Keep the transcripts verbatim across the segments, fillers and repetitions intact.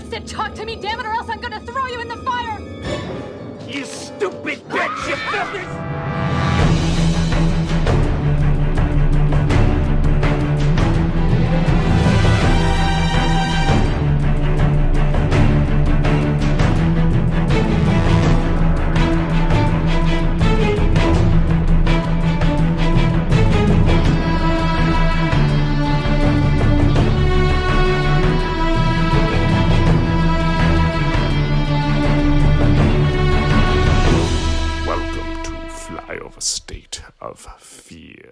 said talk to me, damn it, or else I'm gonna throw you in the fire! You stupid bitch! You filthy... Of fear.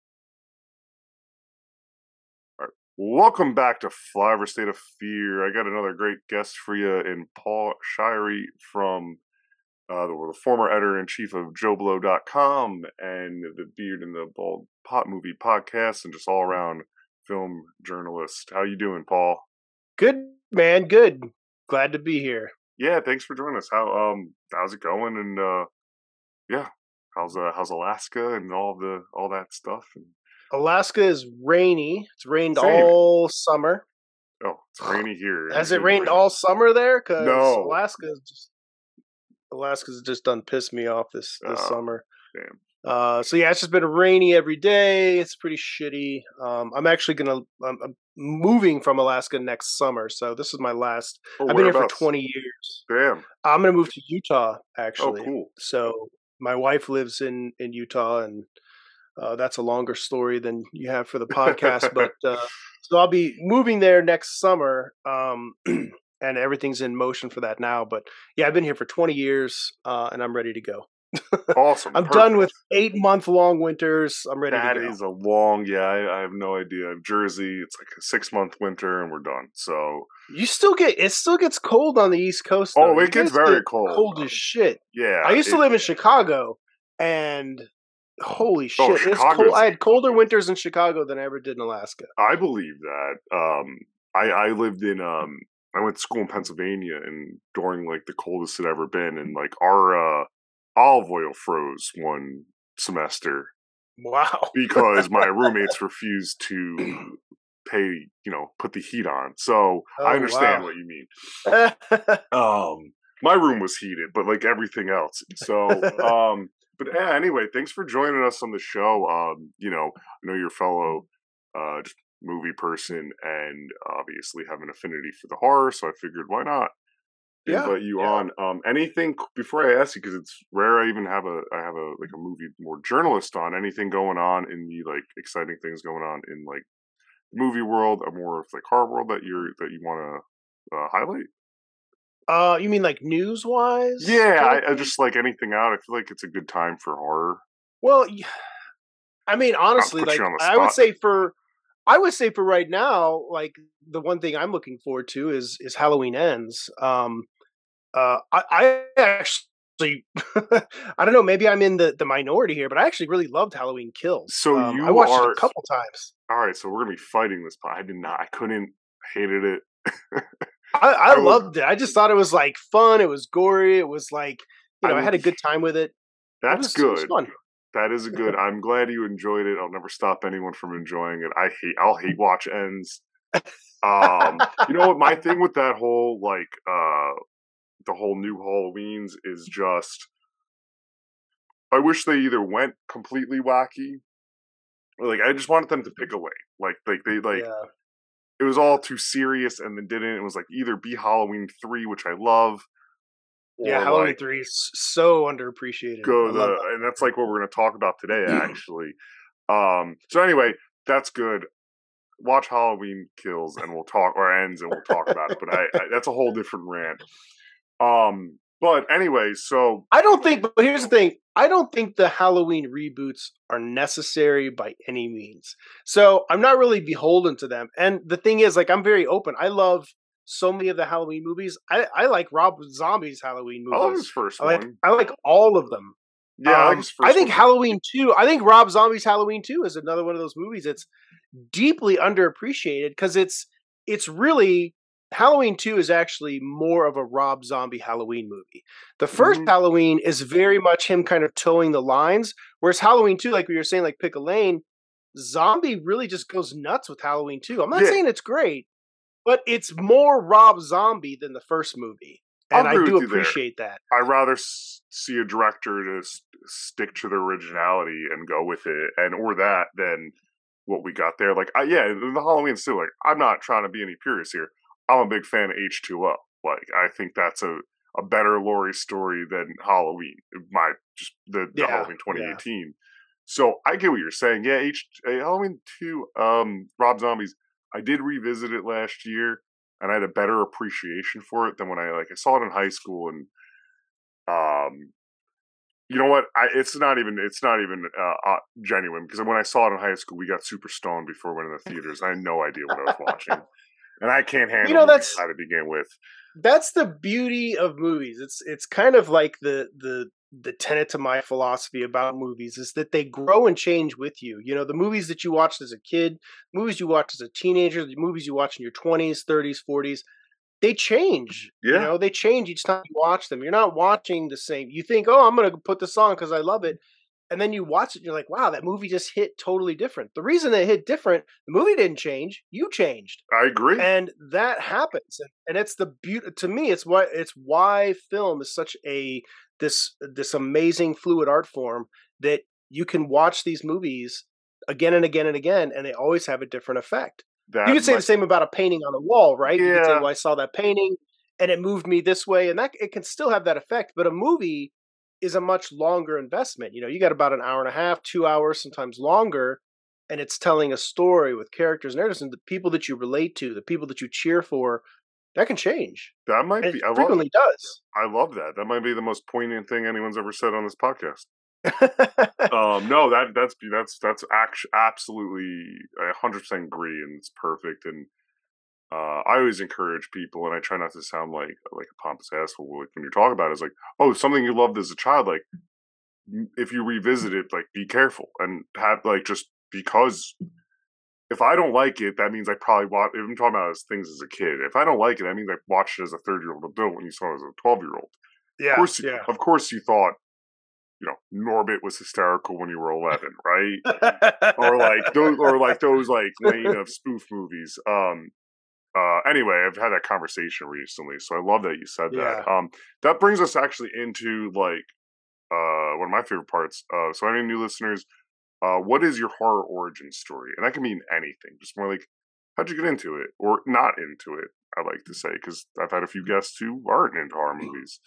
All right. Welcome back to Flyover State of Fear. I got another great guest for you in Paul Shirey from uh, the, the former editor-in-chief of Joe Blow dot com and the Beard and the Bald Pot Movie podcast and just all-around film journalist. How you doing, Paul? Good, man. Good. Glad to be here. Yeah, thanks for joining us. How um how's it going? And uh, yeah. How's uh, how's Alaska and all the all that stuff? And... Alaska is rainy. It's rained Same. all summer. Oh, it's rainy here. Has it rained rain. all summer there? Because no. Alaska is just Alaska's just done pissed me off this this oh, summer. Damn. Uh, so yeah, it's just been rainy every day. It's pretty shitty. Um, I'm actually gonna I'm, I'm moving from Alaska next summer, so this is my last. Oh, I've been here for twenty years. Damn. I'm gonna move to Utah actually. Oh, cool. So. My wife lives in, in Utah, and uh, that's a longer story than you have for the podcast. but uh, so I'll be moving there next summer, um, and everything's in motion for that now. But yeah, I've been here for twenty years, uh, and I'm ready to go. Awesome. I'm Perfect. done with eight month long winters. I'm ready that to go. That is a long, yeah, I, I have no idea. Jersey, it's like a six month winter, and we're done. So you still get it. Still gets cold on the East Coast. Though. Oh, it you gets very get cold. Cold as shit. Yeah. I used it, to live in Chicago, and holy shit, oh, it's cold. I had colder winters in Chicago than I ever did in Alaska. I believe that. Um, I, I lived in, um, I went to school in Pennsylvania, and during like the coldest it ever been, and like our uh, olive oil froze one semester. Wow. Because my roommates refused to pay, you know, put the heat on. So oh, I understand wow. what you mean. um, my room was heated, but like everything else. So, um, but yeah, anyway, thanks for joining us on the show. Um, you know, I know you're a fellow uh, movie person and obviously have an affinity for the horror. So I figured, why not yeah, invite you yeah. on? Um, anything before I ask you, because it's rare I even have a I have a like a movie more journalist on. Anything going on in the like exciting things going on in like the movie world or more of like horror world that you're that you want to uh, highlight? Uh, you mean like news wise? Yeah, I, I just like anything out. I feel like it's a good time for horror. Well, I mean, honestly, like I would say for I would say for right now, like the one thing I'm looking forward to is is Halloween Ends. Um, uh, I, I actually, I don't know, maybe I'm in the, the minority here, but I actually really loved Halloween Kills. So um, you I watched are, it a couple times. All right, so we're gonna be fighting this, but I did not. I couldn't. Hated it. I, I, I loved was, it. I just thought it was like fun. It was gory. It was like, you know, I, I had a good time with it. That's it was, good. It was fun. That is a good. I'm glad you enjoyed it. I'll never stop anyone from enjoying it. I hate. I'll hate watch ends. Um, you know what? My thing with that whole like uh, the whole new Halloweens is just. I wish they either went completely wacky, or like I just wanted them to pick a lane. Like like they like. Yeah. It was all too serious, and then didn't. It was like either be Halloween three, which I love. Yeah, Halloween like, three is so underappreciated. Go the, that. And that's like what we're going to talk about today, actually. um. So anyway, that's good. Watch Halloween Kills, and we'll talk, or Ends, and we'll talk about it. But I, I, that's a whole different rant. Um. But anyway, so I don't think. But here's the thing: I don't think the Halloween reboots are necessary by any means. So I'm not really beholden to them. And the thing is, like, I'm very open. I love so many of the Halloween movies. I, I like Rob Zombie's Halloween movies. I love his first I like, one. I like all of them. Yeah, um, I like his first I think one. Halloween two. I think Rob Zombie's Halloween two is another one of those movies that's deeply underappreciated because it's it's really. Halloween two is actually more of a Rob Zombie Halloween movie. The first mm-hmm. Halloween is very much him kind of towing the lines, whereas Halloween two, like we were saying, like Pick a Lane, Zombie really just goes nuts with Halloween two. I'm not yeah. saying it's great, but it's more Rob Zombie than the first movie. And I do appreciate that. I'd rather s- see a director just stick to the originality and go with it, and or that than what we got there. Like, I, yeah, the Halloween still. Like, I'm not trying to be any purist here. I'm a big fan of H two O. Like, I think that's a, a better Laurie story than Halloween. My just the, the yeah, Halloween twenty eighteen. Yeah. So I get what you're saying. Yeah, H uh, Halloween two, um, Rob Zombie's. I did revisit it last year. And I had a better appreciation for it than when I like I saw it in high school, and um, you know what? I it's not even it's not even uh, uh, genuine, because when I saw it in high school, we got super stoned before we went in the theaters. I had no idea what I was watching, and I can't handle you know, that's how to begin with. That's the beauty of movies. It's it's kind of like the the the tenet to my philosophy about movies is that they grow and change with you. You know, the movies that you watched as a kid, movies you watched as a teenager, the movies you watch in your twenties, thirties, forties, they change. Yeah. You know, they change each time you watch them. You're not watching the same. You think, oh, I'm going to put this on because I love it. And then you watch it and you're like, wow, that movie just hit totally different. The reason it hit different, the movie didn't change. You changed. I agree. And that happens. And it's the beauty, to me, it's why it's why film is such a this this amazing fluid art form that you can watch these movies again and again and again, and they always have a different effect. That you could say might... the same about a painting on a wall, right? Yeah. You could say, well, I saw that painting and it moved me this way, and that it can still have that effect. But a movie is a much longer investment. You know, you got about an hour and a half, two hours, sometimes longer, and it's telling a story with characters and narratives, and the people that you relate to, the people that you cheer for, that can change. That might and be. It I frequently love, does. I love that. That might be the most poignant thing anyone's ever said on this podcast. um, no, that that's that's that's actually absolutely I one hundred percent agree, and it's perfect. And uh, I always encourage people, and I try not to sound like like a pompous asshole like when you talk about it. It's like, oh, something you loved as a child. Like, if you revisit it, like, be careful and have like just because. If I don't like it, that means I probably watch. If I'm talking about as things as a kid, if I don't like it, that means I watched it as a thirty-year-old adult when you saw it as a twelve-year-old. Yeah, of course, yeah. Of course, you thought, you know, Norbit was hysterical when you were eleven, right? or like those, or like those like lane of spoof movies. Um. Uh. Anyway, I've had that conversation recently, so I love that you said yeah. that. Um. That brings us actually into like, uh, one of my favorite parts. Uh. So, any new listeners. Uh, what is your horror origin story? And that can mean anything. Just more like, how'd you get into it? Or not into it, I like to say, because I've had a few guests who aren't into horror movies.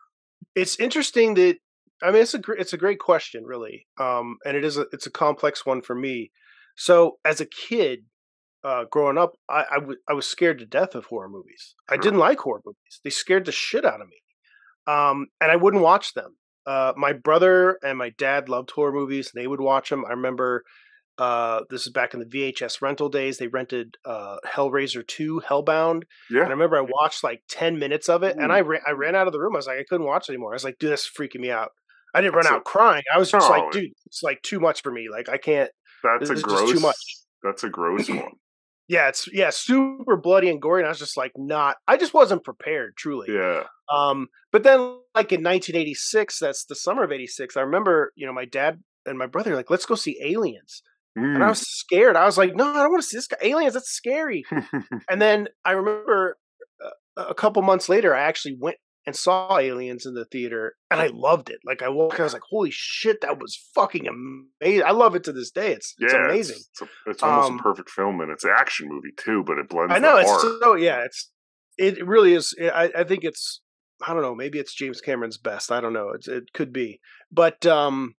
It's interesting that, I mean, it's a, it's a great question, really. Um, and it is a, it's a complex one for me. So as a kid, uh, growing up, I, I, w- I was scared to death of horror movies. Sure. I didn't like horror movies. They scared the shit out of me. Um, and I wouldn't watch them. Uh, my brother and my dad loved horror movies, and they would watch them. I remember uh, this is back in the V H S rental days. They rented uh, Hellraiser two, Hellbound. Yeah. And I remember I watched like ten minutes of it, Ooh. and I, ra- I ran out of the room. I was like, I couldn't watch it anymore. I was like, dude, this is freaking me out. I didn't that's run out a, crying. I was just no, like, dude, it's like too much for me. Like, I can't. That's this a gross. Too much. That's a gross one. Yeah, it's yeah, super bloody and gory, and I was just like, not. I just wasn't prepared, truly. Yeah. Um, but then, like in nineteen eighty-six, that's the summer of eighty-six. I remember, you know, my dad and my brother were like, let's go see Aliens, mm. and I was scared. I was like, no, I don't want to see this guy. Aliens, that's scary. And then I remember uh, a couple months later, I actually went and saw Aliens in the theater, and I loved it. Like I walked, I was like, holy shit, that was fucking amazing. I love it to this day. It's it's yeah, amazing. It's, it's, a, it's almost um, a perfect film, and it's an action movie too, but it blends. I know the it's art. so yeah, it's it really is. I, I think it's I don't know, maybe it's James Cameron's best. I don't know. It's, it could be, but um,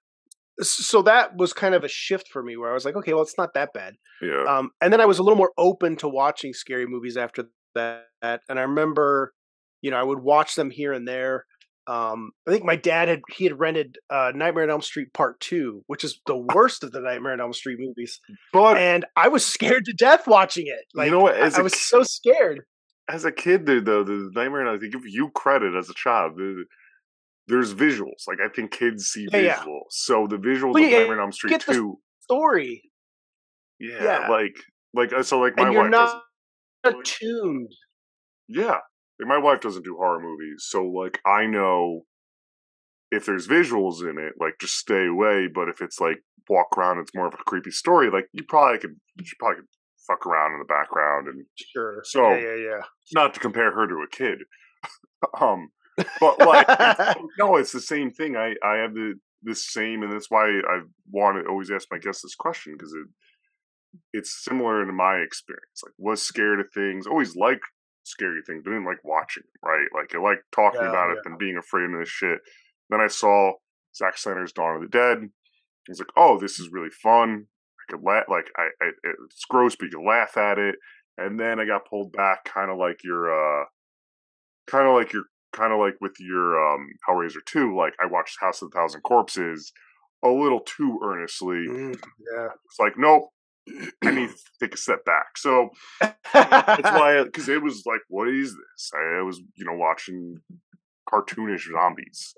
so that was kind of a shift for me where I was like, okay, well, it's not that bad. Yeah. Um, and then I was a little more open to watching scary movies after that, and I remember. You know, I would watch them here and there. Um, I think my dad had he had rented uh, Nightmare on Elm Street Part Two, which is the worst of the Nightmare on Elm Street movies. But and I was scared to death watching it. Like, you know what? As I, I was kid, so scared. As a kid, though, the, the Nightmare, I think, give you credit as a child. The, there's visuals. Like I think kids see yeah, visuals. Yeah. So the visuals well, of yeah, Nightmare on Elm Street get Two the story. Yeah, yeah, like like so, like my and you're wife not doesn't. Attuned. Yeah. Like my wife doesn't do horror movies, so like I know if there's visuals in it, like just stay away. But if it's like walk around, it's more of a creepy story. Like you probably could, you probably could fuck around in the background, and sure. So, yeah, yeah, yeah. Not to compare her to a kid, um, but like, it's, no, it's the same thing. I I have the this same, and that's why I want to always ask my guests this question because it it's similar in my experience. Like, was scared of things, always liked scary things, but didn't like watching them, right? Like, I like talking Yeah, about it yeah. than being afraid of this shit. Then I saw Zack Snyder's Dawn of the Dead. I was like, oh, this is really fun. I could laugh, like, I, I it's gross, but you can laugh at it. And then I got pulled back, kind of like your, uh, kind of like your, kind of like with your um, Hellraiser two. Like, I watched House of the Thousand Corpses a little too earnestly. Mm, yeah, it's like, nope, I need to take a step back. So that's why, because it was like, what is this? I, I was, you know, watching cartoonish zombies.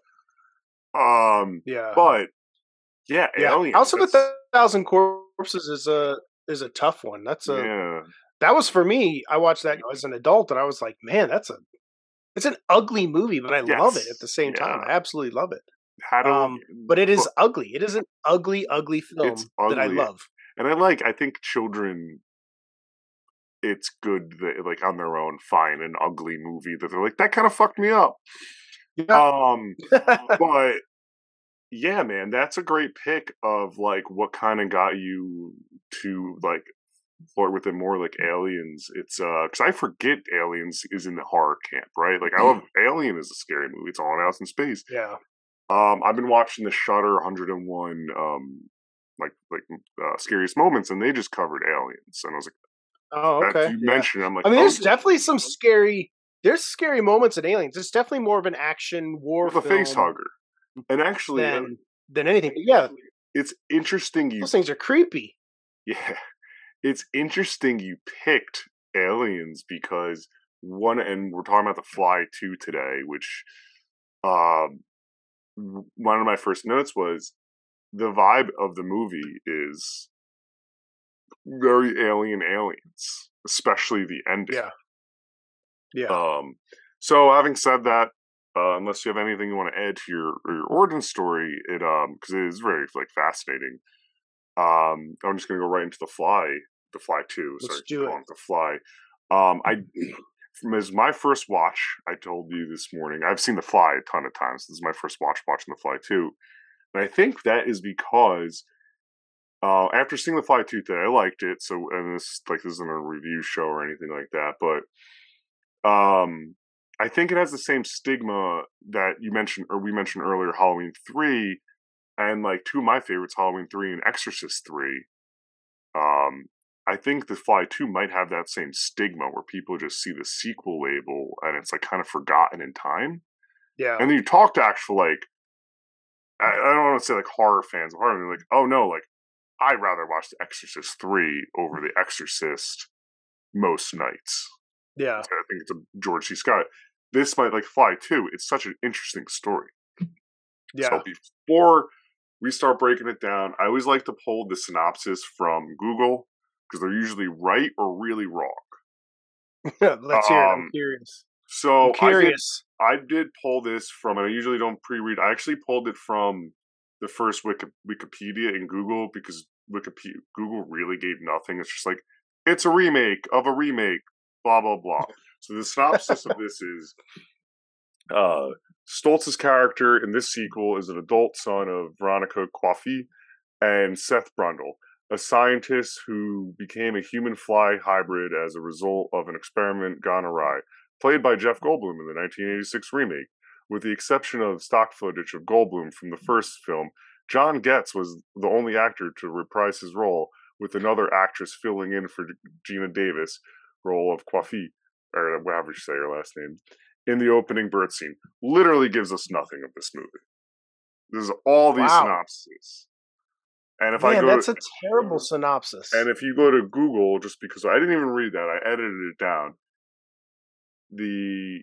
Um, yeah, but yeah, yeah. Alien. House of a Thousand Corpses is a is a tough one. That's a yeah. That was for me. I watched that as an adult, and I was like, man, that's a it's an ugly movie, but I Yes. love it at the same Yeah. time. I absolutely love it. How do, Um, but it is but ugly. It is an ugly, ugly film it's ugly. that I love. And I like, I think children, it's good that, like, on their own, find an ugly movie that they're like, that kind of fucked me up. Yeah. Um, but yeah, man, that's a great pick of like what kind of got you to like flirt with it more, like Aliens. It's uh, because I forget Aliens is in the horror camp, right? Like, I love Alien is a scary movie. It's all out in space. Yeah. Um, I've been watching the Shudder one hundred and one um, like like uh, scariest moments, and they just covered Aliens, and I was like, oh, okay. You yeah. mentioned, I'm like, I mean, oh, there's definitely some scary. There's scary moments in Aliens. It's definitely more of an action war with a film face hugger, and actually, than uh, than anything. But yeah, it's interesting. You those things are creepy. Yeah, it's interesting you picked Aliens because one, and we're talking about The Fly two today, which um, one of my first notes was the vibe of the movie is very Alien Aliens, especially the ending. Yeah. Yeah. Um, so having said that, uh, unless you have anything you want to add to your your origin story, it um because it is very like fascinating. Um, I'm just gonna go right into the Fly, the Fly Two. Let's Sorry, do it. the Fly. Um, I from as my first watch, I told you this morning. I've seen the Fly a ton of times. This is my first watch watching the Fly Two, and I think that is because uh, after seeing the Fly Two today, I liked it. So, and this like this isn't a review show or anything like that, but. Um, I think it has the same stigma that you mentioned, or we mentioned earlier, Halloween three, and like two of my favorites, Halloween three and Exorcist three. Um, I think The Fly two might have that same stigma where people just see the sequel label and it's like kind of forgotten in time. Yeah. And then you talk to actual like, I, I don't want to say like horror fans of horror, they're like, oh no, like I'd rather watch The Exorcist three over The Exorcist most nights. Yeah. I think it's a George C. Scott. This might like Fly two. It's such an interesting story. Yeah. So before we start breaking it down, I always like to pull the synopsis from Google because they're usually right or really wrong. Let's hear it. I'm Um, curious. So I'm curious. I did, I did pull this from, and I usually don't pre-read. I actually pulled it from the first Wiki, Wikipedia in Google because Wikipedia Google really gave nothing. It's just like it's a remake of a remake. Blah, blah, blah. So the synopsis of this is, uh, Stoltz's character in this sequel is an adult son of Veronica Coiffy and Seth Brundle, a scientist who became a human fly hybrid as a result of an experiment gone awry, played by Jeff Goldblum in the nineteen eighty-six remake. With the exception of stock footage of Goldblum from the first film, John Getz was the only actor to reprise his role, with another actress filling in for Gina Davis, role of Coiffy, or whatever you say her last name, in the opening bird scene. Literally gives us nothing of this movie. This is all these Wow. synopses. And if Man, I go that's to, a terrible synopsis. And if you go to Google, just because I didn't even read that, I edited it down. The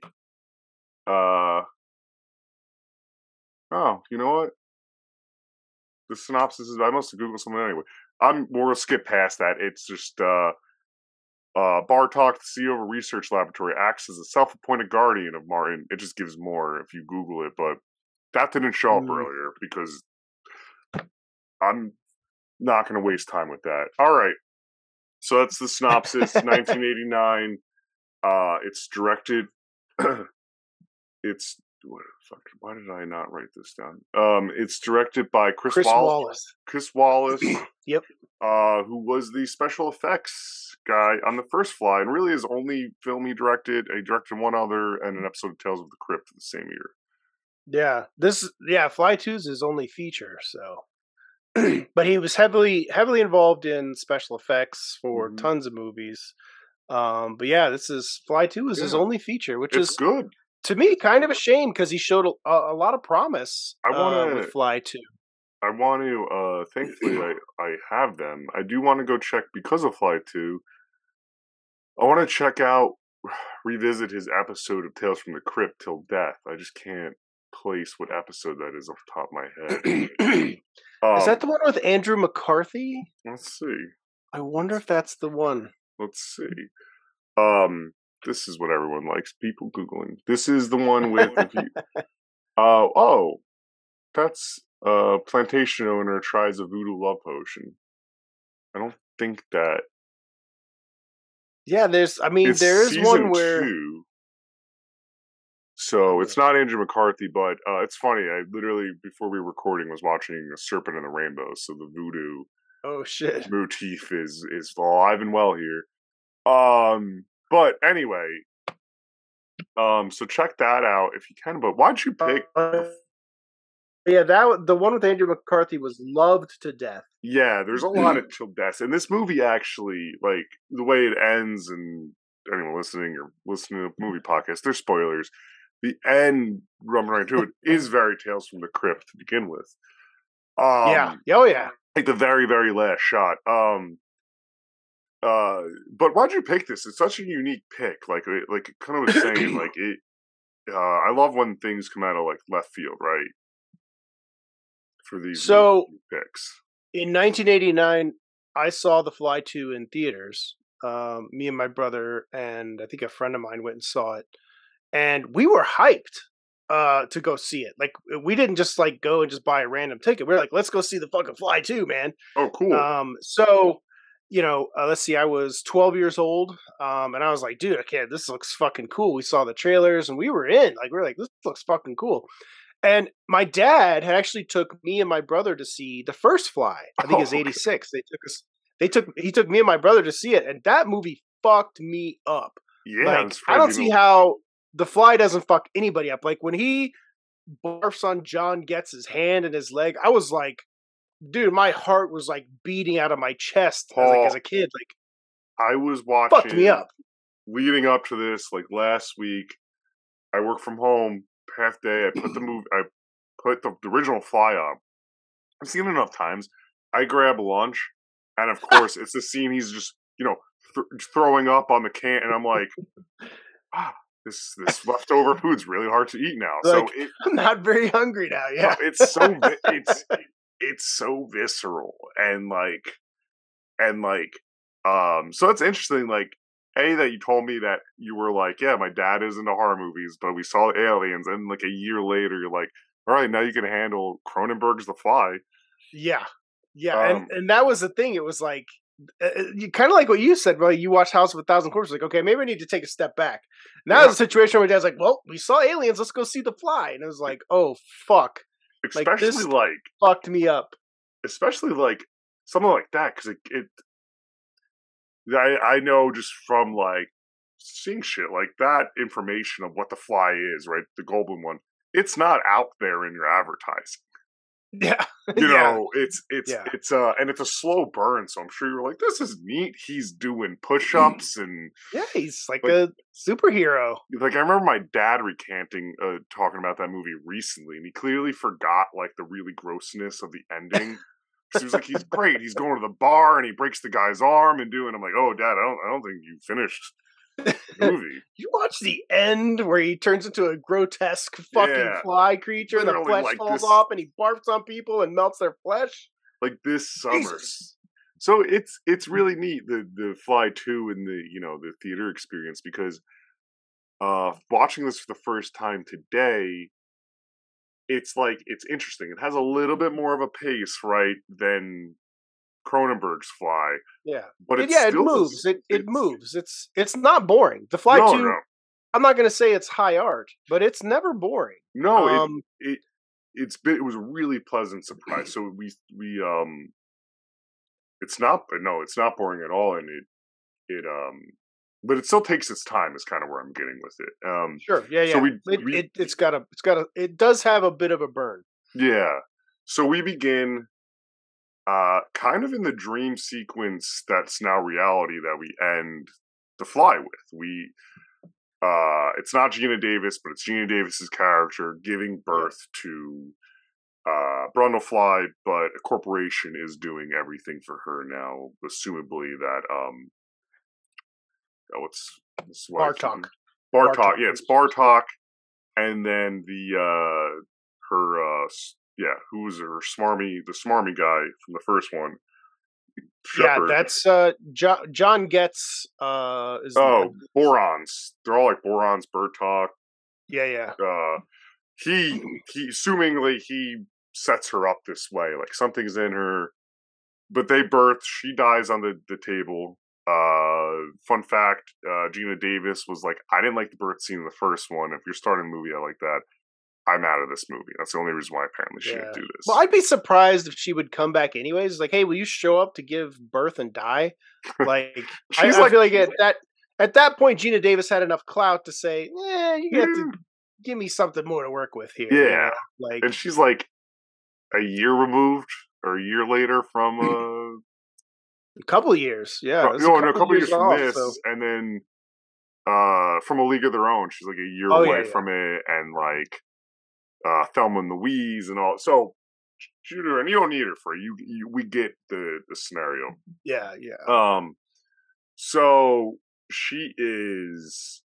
uh oh, you know what? The synopsis is I must have Googled something anyway. I'm we're gonna skip past that. It's just uh Uh, Bartok, the C E O of a research laboratory, acts as a self-appointed guardian of Martin. It just gives more if you Google it, but that didn't show up Mm. earlier because I'm not going to waste time with that. All right. So that's the synopsis. nineteen eighty-nine. Uh, it's directed. it's what fuck? Why did I not write this down? Um, it's directed by Chris, Chris Wallace. Wallace. Chris Wallace. Yep. Uh, who was the special effects guy on the first Fly, and really his only film he directed. He directed one other and an episode of Tales of the Crypt the same year. Yeah, this yeah, Fly two is his only feature. So, but he was heavily heavily involved in special effects for mm-hmm. tons of movies. Um, but yeah, this is Fly two is yeah. his only feature, which it's is good to me. Kind of a shame because he showed a, a lot of promise. I want uh, with Fly two. I want to. Uh, thankfully, I I have them. I do want to go check because of Fly two. I want to check out, revisit his episode of Tales from the Crypt Till Death. I just can't place what episode that is off the top of my head. um, is that the one with Andrew McCarthy? Let's see. I wonder if that's the one. Let's see. Um, this is what everyone likes. People Googling. This is the one with. If you, uh, oh, that's a plantation owner tries a voodoo love potion. I don't think that. Yeah, there's. I mean, there is one where. Two. So it's not Andrew McCarthy, but uh, it's funny. I literally, before we were recording, was watching A Serpent in the Rainbow. So the voodoo oh shit motif is is alive and well here. Um, but anyway, um, so check that out if you can. But why'd you pick? Uh, yeah, that the one with Andrew McCarthy was loved to death. Yeah, there's a lot of chill deaths, and this movie actually, like the way it ends, and anyone listening or listening to movie podcasts, there's spoilers. The end, running right to it, is very Tales from the Crypt to begin with. Um, yeah. Oh, yeah. Like the very, very last shot. Um, uh, but why'd you pick this? It's such a unique pick. Like, like kind of was saying, like it. Uh, I love when things come out of like left field, right? For these so picks. In nineteen eighty-nine, I saw The Fly two in theaters. Um, me and my brother and I think a friend of mine went and saw it. And we were hyped uh, to go see it. Like, we didn't just, like, go and just buy a random ticket. We were like, let's go see the fucking Fly two, man. Oh, cool. Um, so, you know, uh, let's see, I was twelve years old, um, and I was like, dude, okay, this looks fucking cool. We saw the trailers, and we were in. Like, we were like, this looks fucking cool. And my dad had actually took me and my brother to see the first Fly. I think oh, it was eighty-six. Okay. They took us. They took. He took me and my brother to see it, and that movie fucked me up. Yeah, like, I don't see how The Fly doesn't fuck anybody up. Like, when he barfs on John Getz's hand and his leg, I was like, dude, my heart was like beating out of my chest Paul, as, like, as a kid. Like, I was watching. Fucked me up. Leading up to this, like last week, I work from home half day. I put the movie. I put the, the original Fly on. I've seen it enough times. I grab lunch, and of course, it's the scene he's just you know th- throwing up on the can, and I'm like, ah. This this leftover food's really hard to eat now. Like, so it, I'm not very hungry now. Yeah, it's so it's it's so visceral and like and like um. So it's interesting. Like a that you told me that you were like, yeah, my dad is into horror movies, but we saw Aliens, and like a year later, you're like, all right, now you can handle Cronenberg's The Fly. Yeah, yeah, um, and and that was the thing. It was like. Uh, you kind of like what you said, bro. You watch House of a Thousand Corpses, like, okay, maybe I need to take a step back. Now, yeah. It's a situation where my dad's like, well, we saw Aliens, let's go see The Fly. And it was like, oh, fuck. Especially like, this like fucked me up. Especially like something like that, because it, it I, I know just from like seeing shit like that information of what The Fly is, right? The Goldblum one, it's not out there in your advertising. Yeah, you yeah. know, it's it's yeah. it's uh, and it's a slow burn. So I'm sure you're like, this is neat. He's doing push-ups and yeah, he's like, like a superhero. Like I remember my dad recanting, uh, talking about that movie recently, and he clearly forgot like the really grossness of the ending. He was like, he's great. He's going to the bar and he breaks the guy's arm and doing. I'm like, oh, Dad, I don't, I don't think you finished. Movie. You watch the end where he turns into a grotesque fucking yeah. fly creature and the flesh like falls this... off and he barfs on people and melts their flesh? Like this summer. Jesus. So it's it's really neat, the the Fly two and the you know the theater experience, because uh watching this for the first time today, it's like it's interesting. It has a little bit more of a pace, right, than Cronenberg's Fly. Yeah, but it, yeah, it moves. This, it it moves. It's it's not boring. The Fly no, two. No. I'm not going to say it's high art, but it's never boring. No, um, it it it's been it was a really pleasant surprise. So we we um, it's not no, it's not boring at all, and it it um. But it still takes its time. Is kind of where I'm getting with it. Um, sure, yeah, yeah. So we, it, we, it it's got a it's got a it does have a bit of a burn. Yeah. So we begin, uh, kind of in the dream sequence that's now reality that we end The Fly with. We, uh, it's not Gina Davis, but it's Gina Davis's character giving birth yeah. to uh, Brundlefly, but a corporation is doing everything for her now, assumably that um. Oh, it's, it's Bartok. Bartok. Bartok. Yeah, it's Bartok, and then the uh, her uh, yeah, who was her smarmy the smarmy guy from the first one. Shepherd. Yeah, that's uh, jo- John Getz. Uh, is oh, the, Borons. They're all like Borons. Bartok. Yeah, yeah. Uh, he he, assumingly he sets her up this way, like something's in her. But they birth. She dies on the the table. Uh, fun fact, uh, Gina Davis was like, I didn't like the birth scene in the first one. If you're starting a movie I like that, I'm out of this movie. That's the only reason why apparently she yeah. didn't do this. Well, I'd be surprised if she would come back anyways. Like, hey, will you show up to give birth and die? Like, I, like, I feel like at that at that point, Gina Davis had enough clout to say, eh, you got to give me something more to work with here. Yeah. You know? Like, and she's like a year removed or a year later from uh a couple of years, yeah. No, a couple, no, a couple of years, years from off, this, so. And then uh, from A League of Their Own, she's like a year oh, away yeah, yeah. from it, and like uh, Thelma and Louise and all. So, and you don't need her for it. You, you, we get the the scenario. Yeah, yeah. Um, so she is.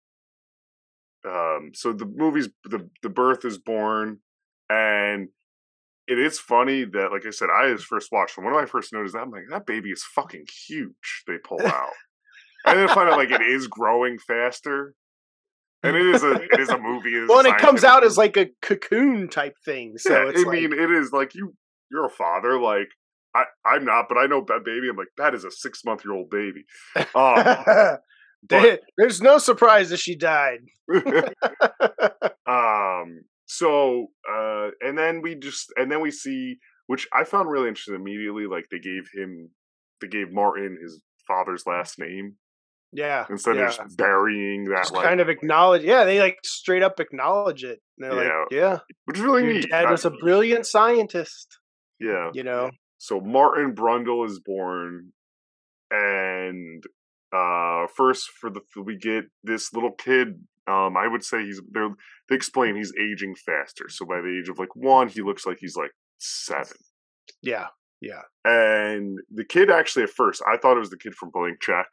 Um, so the movie's the the birth is born, and. It is funny that, like I said, I just first watched them. When I first noticed that, I'm like, that baby is fucking huge. They pull out, and then find out like it is growing faster, and it is a it is a movie. It well, and it comes out movie. as like a cocoon type thing. So yeah, it's I like, mean, it is like you you're a father. Like I I'm not, but I know that baby. I'm like that is a six month year old baby. Um, but, there's no surprise that she died. um. So, uh, and then we just, and then we see, which I found really interesting immediately, like they gave him, they gave Martin his father's last name. Yeah. Instead yeah. of just burying that, just like, kind of acknowledge, yeah, they like straight up acknowledge it. And they're yeah. like, yeah. Which is really Your neat. dad was a brilliant scientist. Yeah. You know? So Martin Brundle is born, and, uh, first for the, we get this little kid. Um, I would say he's they're they explain he's aging faster. So by the age of like one, he looks like he's like seven. Yeah, yeah. And the kid actually at first, I thought it was the kid from Blank Check.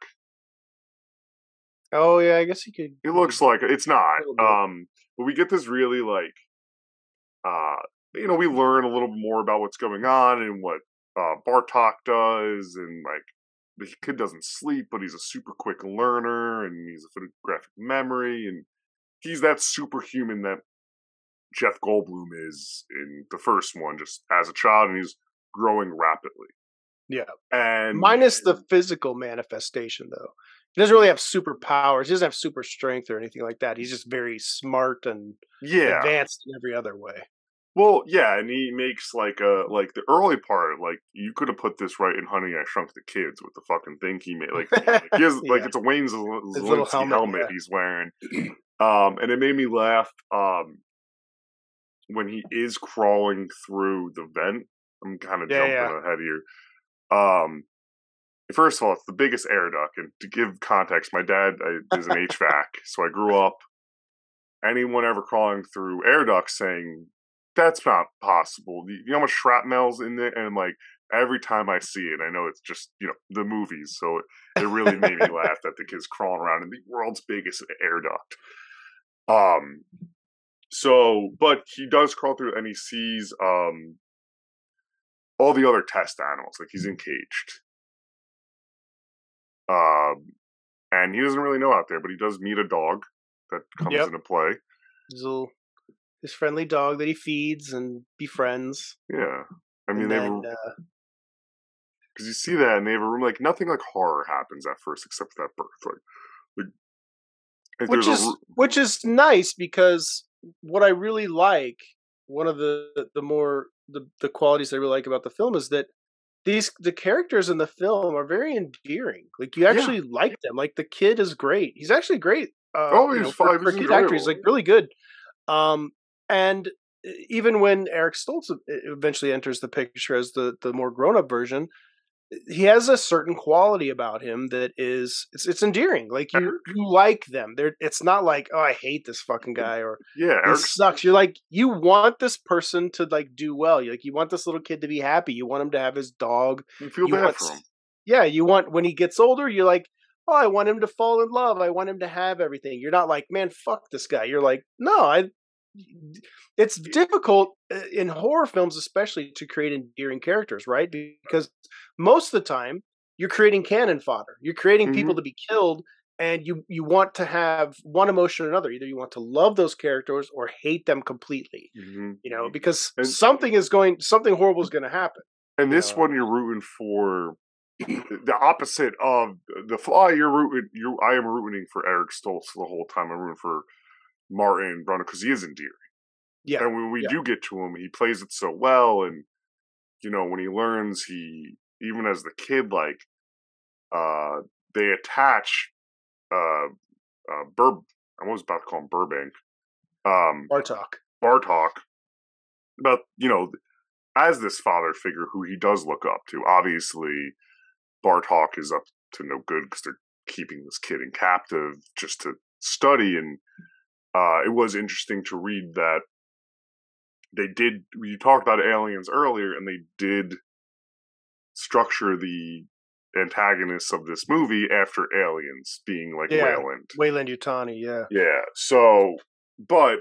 Oh yeah, I guess he could. It looks like it's not. Um, but we get this really like, uh, you know, we learn a little more about what's going on and what uh, Bartok does, and like. The kid doesn't sleep, but he's a super quick learner, and he's a photographic memory, and he's that superhuman that Jeff Goldblum is in the first one, just as a child, and he's growing rapidly. Yeah, and minus the physical manifestation, though. He doesn't really have superpowers. He doesn't have super strength or anything like that. He's just very smart and yeah. advanced in every other way. Well, yeah, and he makes like a like the early part, like you could have put this right in Honey I Shrunk the Kids with the fucking thing he made. Like, he has, yeah. like it's a Wayne Zelensky helmet, helmet yeah. he's wearing, um, and it made me laugh um, when he is crawling through the vent. I'm kind of yeah, jumping yeah. ahead here. Um, first of all, it's the biggest air duct, and to give context, my dad uh, is an H V A C, so I grew up. Anyone ever crawling through air ducts saying. That's not possible. You know how much shrapnel's in there? And, like, every time I see it, I know it's just, you know, the movies. So it, it really made me laugh that the kid's crawling around in the world's biggest air duct. Um, so, but he does crawl through and he sees um, all the other test animals. Like, he's encaged. Um, and he doesn't really know out there, but he does meet a dog that comes yep. into play. Little... His friendly dog that he feeds and befriends. Yeah, I mean, they then, were... uh, because you see that and they have a room like nothing like horror happens at first except for that birth, like, like, like which is a, which is nice because what I really like, one of the the more the the qualities I really like about the film is that these the characters in the film are very endearing. Like you actually yeah. like them. Like the kid is great. He's actually great. Uh, oh, he's you know, fine. For, for kid actor, he's like really good. Um, and even when Eric Stoltz eventually enters the picture as the the more grown up version, he has a certain quality about him that is it's it's endearing. Like you you like them. They're it's not like, oh, I hate this fucking guy or yeah, this Eric, sucks. You're like you want this person to like do well. You like you want this little kid to be happy. You want him to have his dog. You feel you bad want, for him. Yeah, you want when he gets older, you're like, oh, I want him to fall in love. I want him to have everything. You're not like, man, fuck this guy. You're like, no, I it's difficult in horror films, especially, to create endearing characters, right? Because most of the time, you're creating cannon fodder. You're creating mm-hmm. people to be killed, and you you want to have one emotion or another. Either you want to love those characters or hate them completely. Mm-hmm. You know, because and, something is going, something horrible is going to happen. And this know? one, you're rooting for the opposite of the Fly. You're rooting. You, I am rooting for Eric Stoltz the whole time. I'm rooting for Martin Brundle because he is endearing. Yeah. And when we yeah. do get to him, he plays it so well. And, you know, when he learns, he, even as the kid, like, uh, they attach, uh, uh, Bur, I was about to call him Burbank. Um, Bartok. Bartok. But, you know, as this father figure who he does look up to, obviously, Bartok is up to no good because they're keeping this kid in captive just to study. And, uh, it was interesting to read that they did, you talked about aliens earlier, and they did structure the antagonists of this movie after aliens, being like yeah, Weyland. Weyland-Yutani, yeah. Yeah, so, but,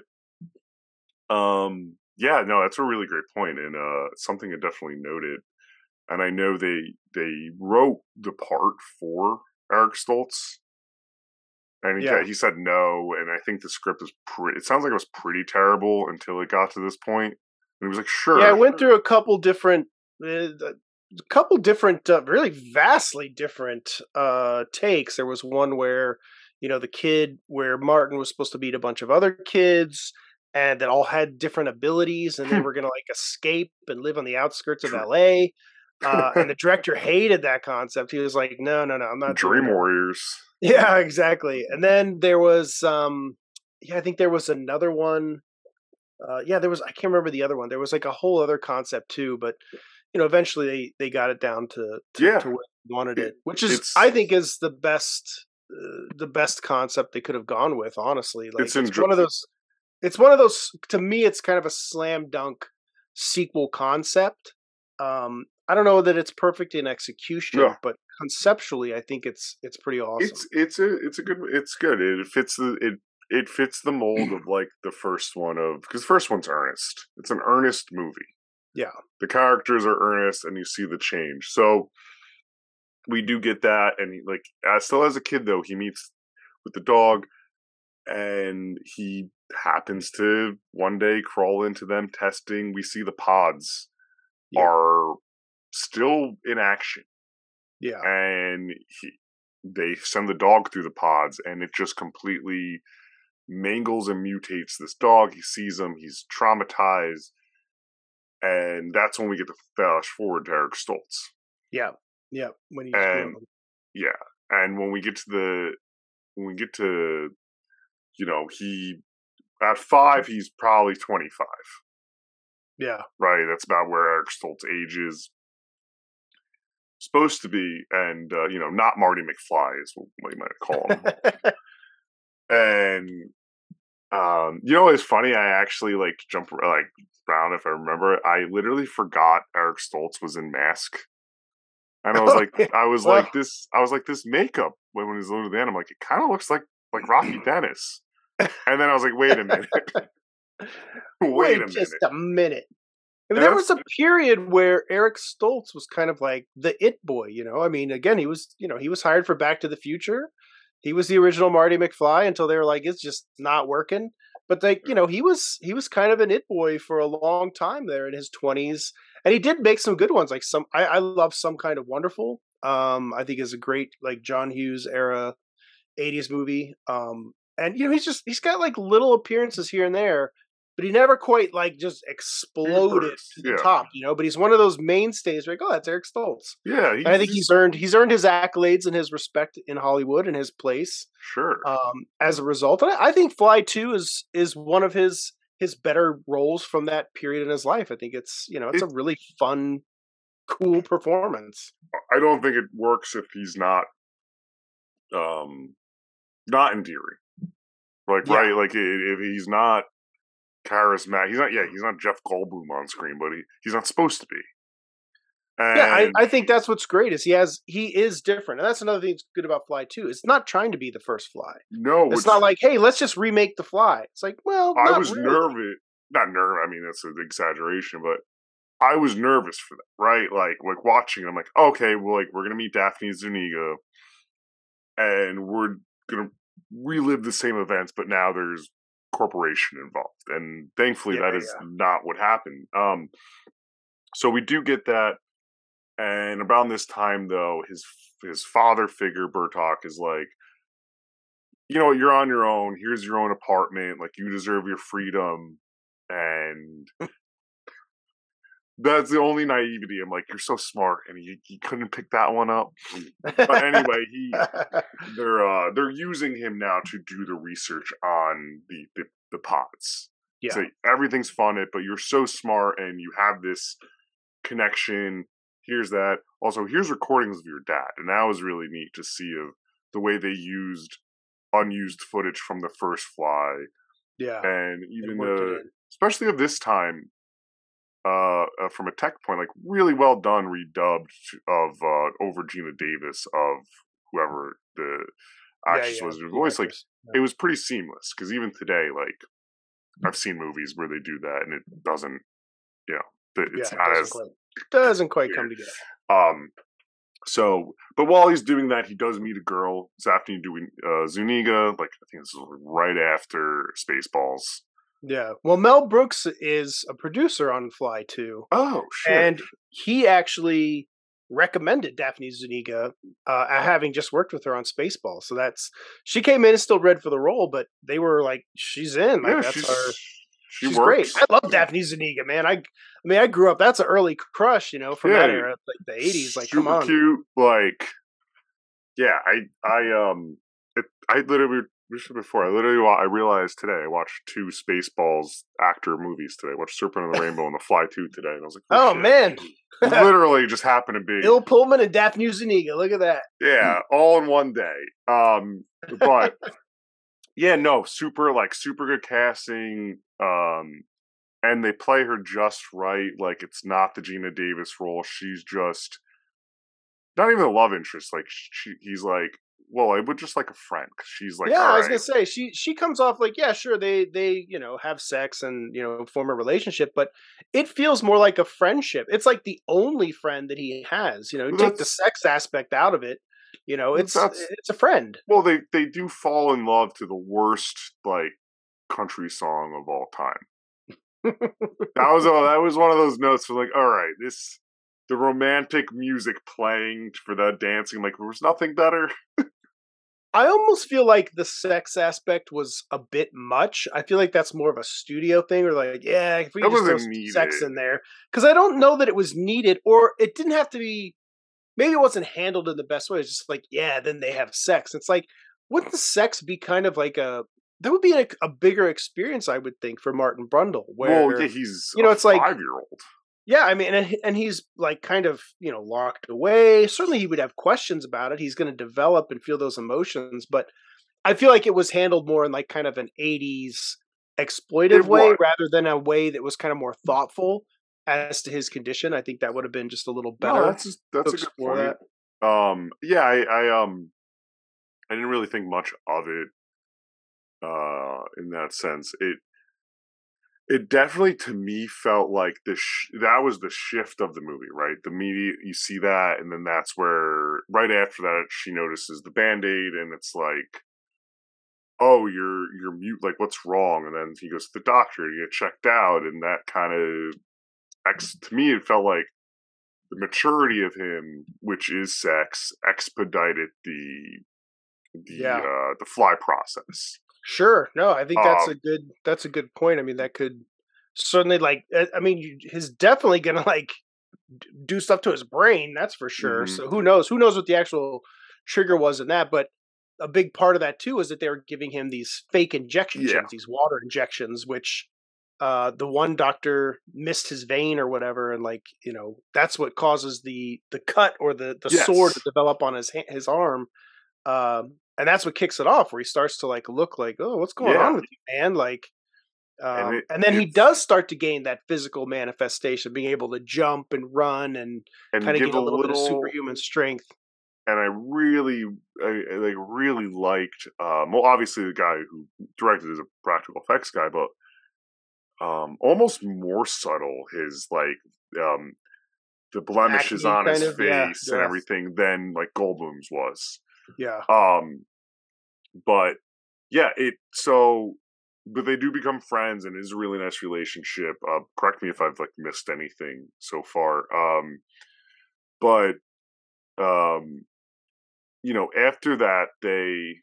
um, yeah, no, that's a really great point, and uh, something I definitely noted. And I know they they wrote the part for Eric Stoltz, and he, yeah. he said no, and I think the script was pretty, it sounds like it was pretty terrible until it got to this point. And he was like, sure. Yeah, I went through a couple different, uh, a couple different, uh, really vastly different uh, takes. There was one where, you know, the kid, where Martin was supposed to beat a bunch of other kids, and that all had different abilities, and they were going to like escape and live on the outskirts of L A. Uh, and the director hated that concept. He was like, no, no, no, I'm not Dream Warriors. Yeah, exactly. And then there was, um, yeah, I think there was another one. Uh, yeah, there was, I can't remember the other one. There was like a whole other concept too, but, you know, eventually they, they got it down to, to, yeah. to where they wanted it, which is, it's, I think is the best, uh, the best concept they could have gone with, honestly. Like it's, it's one of those, it's one of those, to me, it's kind of a slam dunk sequel concept. Um, I don't know that it's perfect in execution, no. but conceptually, I think it's it's pretty awesome. It's it's a it's a good it's good. It fits the it it fits the mold of like the first one of because the first one's earnest. It's an earnest movie. Yeah, the characters are earnest, and you see the change. So we do get that, and he, like as still as a kid though, he meets with the dog, and he happens to one day crawl into them testing. We see the pods yeah. are still in action. Yeah. And he, they send the dog through the pods, and it just completely mangles and mutates this dog. He sees him, he's traumatized. And that's when we get to flash forward to Eric Stoltz. Yeah. Yeah. When he's and, yeah. And when we get to the, when we get to, you know, he, at five, he's probably twenty-five. Yeah. Right. That's about where Eric Stoltz ages. Supposed to be, and uh, you know, not Marty McFly is what you might call him. And um, you know, it's funny. I actually like jump like around if I remember. I literally forgot Eric Stoltz was in Mask, and I was like, I was well, like this. I was like this makeup when when he was little then. I'm like, it kind of looks like like Rocky Dennis. And then I was like, wait a minute. wait, wait a minute. Just a minute. I mean, there was a period where Eric Stoltz was kind of like the it boy, you know. I mean, again, he was, you know, he was hired for Back to the Future. He was the original Marty McFly until they were like, it's just not working. But they, you know, he was he was kind of an it boy for a long time there in his twenties, and he did make some good ones. Like some, I, I love Some Kind of Wonderful. Um, I think is a great like John Hughes era eighties movie. Um, and you know, he's just he's got like little appearances here and there, but he never quite like just exploded to the yeah. top, you know. But he's one of those mainstays. Like, oh, that's Eric Stoltz. Yeah, I think he's earned he's earned his accolades and his respect in Hollywood and his place. Sure. Um, as a result, and I, I think Fly Two is is one of his his better roles from that period in his life. I think it's you know it's it, a really fun, cool performance. I don't think it works if he's not, um, not endearing. Like yeah. right, like if he's not charismatic, he's not. Yeah, he's not Jeff Goldblum on screen, but he, he's not supposed to be. And yeah, I, I think that's what's great is he has he is different, and that's another thing that's good about Fly Two. It's not trying to be the first Fly. No, it's, it's not like hey, let's just remake the Fly. It's like well, I was really. nervous, not nervous. I mean, that's an exaggeration, but I was nervous for that. Right, like like watching. I'm like, okay, well, like we're gonna meet Daphne Zuniga, and we're gonna relive the same events, but now there's corporation involved, and thankfully yeah, that is yeah. not what happened. Um, so we do get that, and around this time, though, his his father figure Bertok is like, you know, you're on your own. Here's your own apartment. Like you deserve your freedom, and that's the only naivety. I'm like, you're so smart, and you, you couldn't pick that one up. But anyway, he they're uh, they're using him now to do the research on the the, the pods. Yeah, so everything's funded, but you're so smart, and you have this connection. Here's that. Also, here's recordings of your dad, and that was really neat to see of the way they used unused footage from the first Fly. Yeah, and even the especially of this time. Uh, uh, from a tech point, like really well done, redubbed of uh, over Gina Davis of whoever the actress yeah, yeah, was. Her voice, like yeah. it was pretty seamless. Because even today, like I've seen movies where they do that, and it doesn't, you know, it's yeah, not it doesn't as quite, doesn't quite come together. Um, so, but while he's doing that, he does meet a girl, Daphne doing uh, Zuniga. Like I think this is right after Spaceballs. Yeah. Well, Mel Brooks is a producer on Fly Two. Oh, shit. And he actually recommended Daphne Zuniga, uh, having just worked with her on Spaceballs. So that's she came in and still read for the role, but they were like, she's in. Like yeah, that's she's, our. She she's works. great. I love Daphne Zuniga, man. I, I mean, I grew up. That's an early crush, you know, from yeah, that era, like the eighties. Like, super come on, cute. Like, yeah, I, I, um, it, I literally. Before I literally, I realized today I watched two Spaceballs actor movies today. I watched Serpent and the Rainbow and The Fly Two today, and I was like, "Oh, oh man!" Literally, just happened to be Bill Pullman and Daphne Zuniga. Look at that. Yeah, all in one day. Um, but yeah, no, super like super good casting. Um, and they play her just right. Like it's not the Gina Davis role. She's just not even a love interest. Like she, he's like. Well, I would just like a friend. Cause she's like, yeah, all I was right. gonna say she she comes off like, yeah, sure, they they you know have sex and you know form a relationship, but it feels more like a friendship. It's like the only friend that he has. You know, take the sex aspect out of it. You know, it's it's a friend. Well, they they do fall in love to the worst like country song of all time. that was oh, that was one of those notes for like, all right, this the romantic music playing for the dancing. Like there was nothing better. I almost feel like the sex aspect was a bit much. I feel like that's more of a studio thing, or like, yeah, if we that just throw some sex in there, because I don't know that it was needed, or it didn't have to be. Maybe it wasn't handled in the best way. It's just like, yeah, then they have sex. It's like, wouldn't the sex be kind of like a? That would be a, a bigger experience, I would think, for Martin Brundle. Where well, yeah, he's you know, a it's like five-year-old. Yeah, I mean, and, and he's like kind of, you know, locked away. Certainly he would have questions about it. He's going to develop and feel those emotions. But I feel like it was handled more in like kind of an eighties exploitive way rather than a way that was kind of more thoughtful as to his condition. I think that would have been just a little better. No, that's, that's a good point. That. Um, yeah, I, I, um, I didn't really think much of it uh, in that sense. It, It definitely, to me, felt like the sh- that was the shift of the movie, right? The media, you see that, and then that's where, right after that, she notices the Band-Aid, and it's like, oh, you're you're mute, like, what's wrong? And then he goes to the doctor to get checked out, and that kind of ex to me it felt like the maturity of him, which is sex, expedited the the yeah. uh, the fly process. Sure. No, I think that's um, a good that's a good point. I mean, that could certainly like I mean, he's definitely gonna like do stuff to his brain. That's for sure. Mm-hmm. So who knows? Who knows what the actual trigger was in that? But a big part of that too is that they were giving him these fake injections, yeah. these water injections, which uh, the one doctor missed his vein or whatever, and like you know that's what causes the the cut or the the yes. sword to develop on his his arm, um, and that's what kicks it off, where he starts to like look like, oh, what's going yeah. on with you, man? Like, um, and, it, and then he does start to gain that physical manifestation, being able to jump and run and, and kind of get a little, little bit of superhuman strength. And I really, I, I like really liked. Um, well, obviously the guy who directed is a practical effects guy, but. Um, almost more subtle his like um, the blemishes Acne on his of, face yeah, and yeah. everything than like Goldblum's was. Yeah. Um, but yeah, it so but they do become friends and it is a really nice relationship. Uh, correct me if I've like missed anything so far. Um, but um, you know, after that they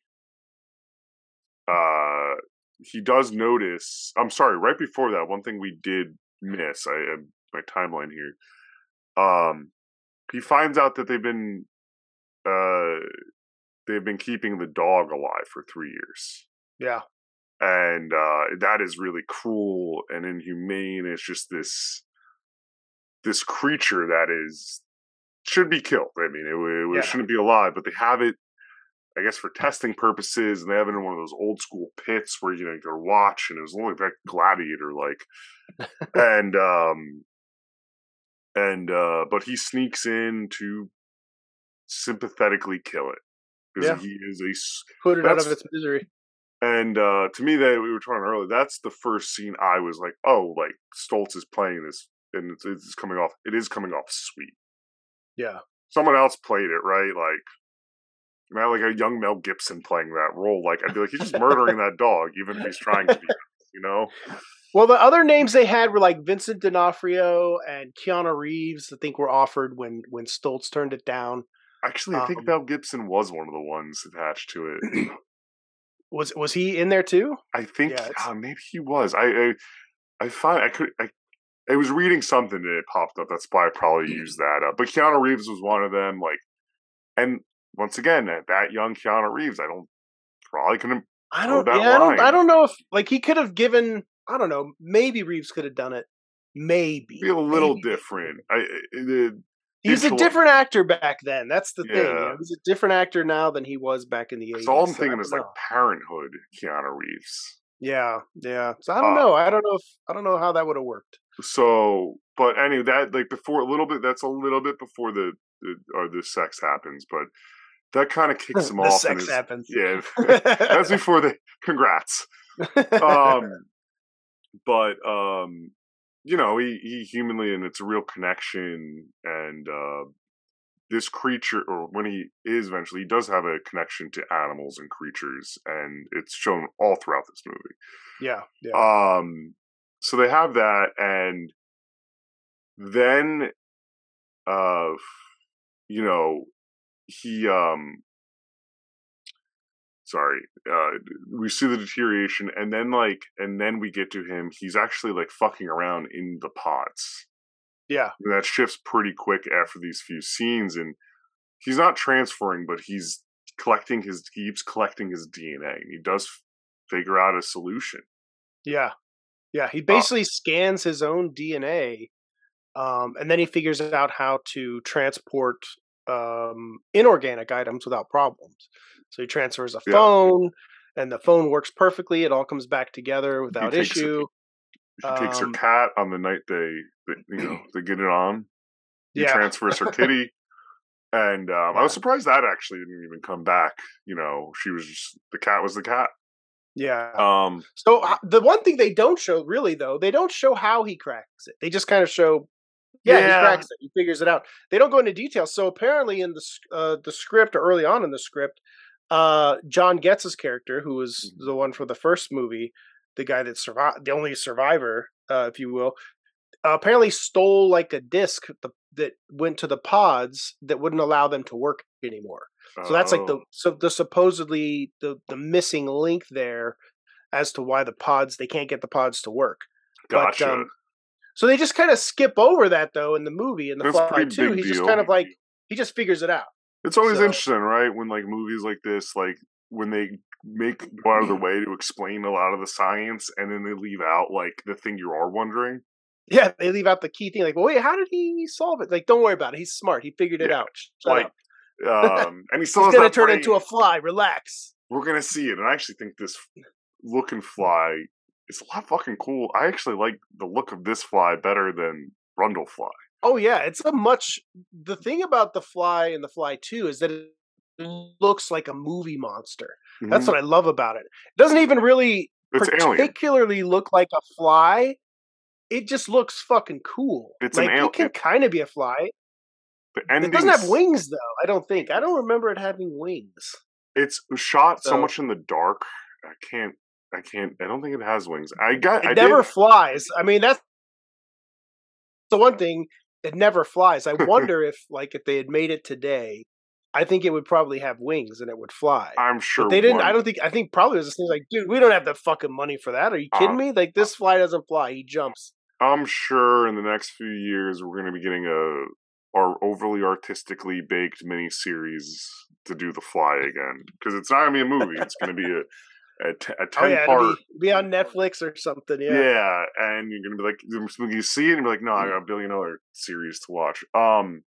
uh. He does notice. I'm sorry. Right before that, one thing we did miss. I have my timeline here. Um, he finds out that they've been, uh, they've been keeping the dog alive for three years. Yeah, and uh, that is really cruel and inhumane. It's just this, this creature that is should be killed. I mean, it, it yeah. shouldn't be alive, but they have it. I guess for testing purposes, and they have it in one of those old school pits where you know you can watch, and it was only like Gladiator like, and um, and uh, but he sneaks in to sympathetically kill it because yeah. he is a put it out of its misery. And uh, to me, that we were talking earlier, that's the first scene I was like, oh, like Stoltz is playing this, and it's, it's coming off. It is coming off sweet. Yeah, someone else played it right, like. Now, like a young Mel Gibson playing that role, like I'd be like, he's just murdering that dog, even if he's trying to be, you know. Well, the other names they had were like Vincent D'Onofrio and Keanu Reeves. I think were offered when when Stoltz turned it down. Actually, I think um, Mel Gibson was one of the ones attached to it. was was he in there too? I think yeah, uh, maybe he was. I I, I find I could I. I was reading something and it popped up. That's why I probably used that up. But Keanu Reeves was one of them. Like, and. Once again, that young Keanu Reeves, I don't probably couldn't. I don't. Yeah, I don't. I don't know if like he could have given. I don't know. Maybe Reeves could have done it. Maybe be a little maybe. different. I, it, he's a different actor back then. That's the yeah. thing. You know, he's a different actor now than he was back in the eighties. So all I'm thinking so is know. like Parenthood, Keanu Reeves. Yeah, yeah. So I don't uh, know. I don't know if I don't know how that would have worked. So, but anyway, that like before a little bit. That's a little bit before the, the or the sex happens, but. That kind of kicks him the off. Sex his, happens. Yeah, that's before the congrats. Um, but um, you know, he, he humanly, and it's a real connection. And uh, this creature, or when he is eventually, he does have a connection to animals and creatures, and it's shown all throughout this movie. Yeah, yeah. Um, so they have that, and then, uh, you know. He, um, sorry, uh, we see the deterioration, and then, like, and then we get to him, he's actually, like, fucking around in the pods. Yeah. And that shifts pretty quick after these few scenes, and he's not transferring, but he's collecting his, he keeps collecting his D N A, and he does figure out a solution. Yeah. Yeah, he basically uh, scans his own D N A, um, and then he figures out how to transport um inorganic items without problems. So he transfers a phone yeah. and the phone works perfectly. It all comes back together without he issue. She um, takes her cat on the night they, they you know they get it on. He yeah. transfers her kitty. And um, yeah. I was surprised that actually didn't even come back. You know, she was just the cat was the cat. Yeah. Um so uh, the one thing they don't show really though, they don't show how he cracks it. They just kind of show Yeah, yeah, he cracks it. He figures it out. They don't go into detail. So apparently, in the uh, the script, or early on in the script, uh, John Getz's character, who was mm-hmm. the one for the first movie, the guy that survived, the only survivor, uh, if you will, uh, apparently stole like a disc the, that went to the pods that wouldn't allow them to work anymore. So that's like the Oh. so the supposedly the the missing link there as to why the pods they can't get the pods to work. Gotcha. But, um, so they just kind of skip over that though in the movie in the That's a Fly pretty two. big He's just deal. kind of like he just figures it out. It's always So- interesting, right? When like movies like this, like when they make go out of their way to explain a lot of the science, and then they leave out like the thing you are wondering. Yeah, they leave out the key thing. Like, well, wait, how did he solve it? Like, don't worry about it. He's smart. He figured it Yeah, out. Shut like, up. um, and he still He's has gonna that turn brain. into a fly. Relax. We're gonna see it, and I actually think this looking fly is a lot fucking cool. I actually like the look of this fly better than Brundlefly. Oh yeah, it's a much. The thing about the Fly and the Fly two is that it looks like a movie monster. That's Mhm. what I love about it. It doesn't even really It's alien. particularly look like a fly. It just looks fucking cool. It's an like al- it can it- kind of be a fly. The It doesn't have endings- wings though. I don't think. I don't remember it having wings. It's shot so, So- much in the dark. I can't. I can't. I don't think it has wings. I got. It I never did, flies. I mean, that's the one thing. It never flies. I wonder if, like, if they had made it today, I think it would probably have wings and it would fly. I'm sure But they didn't. one- I don't think. I think probably it was this thing like, dude, we don't have the fucking money for that. Are you kidding Uh, me? Like, this fly doesn't fly. He jumps. I'm sure in the next few years we're going to be getting a our overly artistically baked miniseries to do The Fly again, because it's not going to be a movie. It's going to be a a, t- a Oh ten yeah, part. it'll be, be on Netflix or something. Yeah. Yeah. and you're going to be like, you see it and be like, no, I got a billion other series to watch. Um.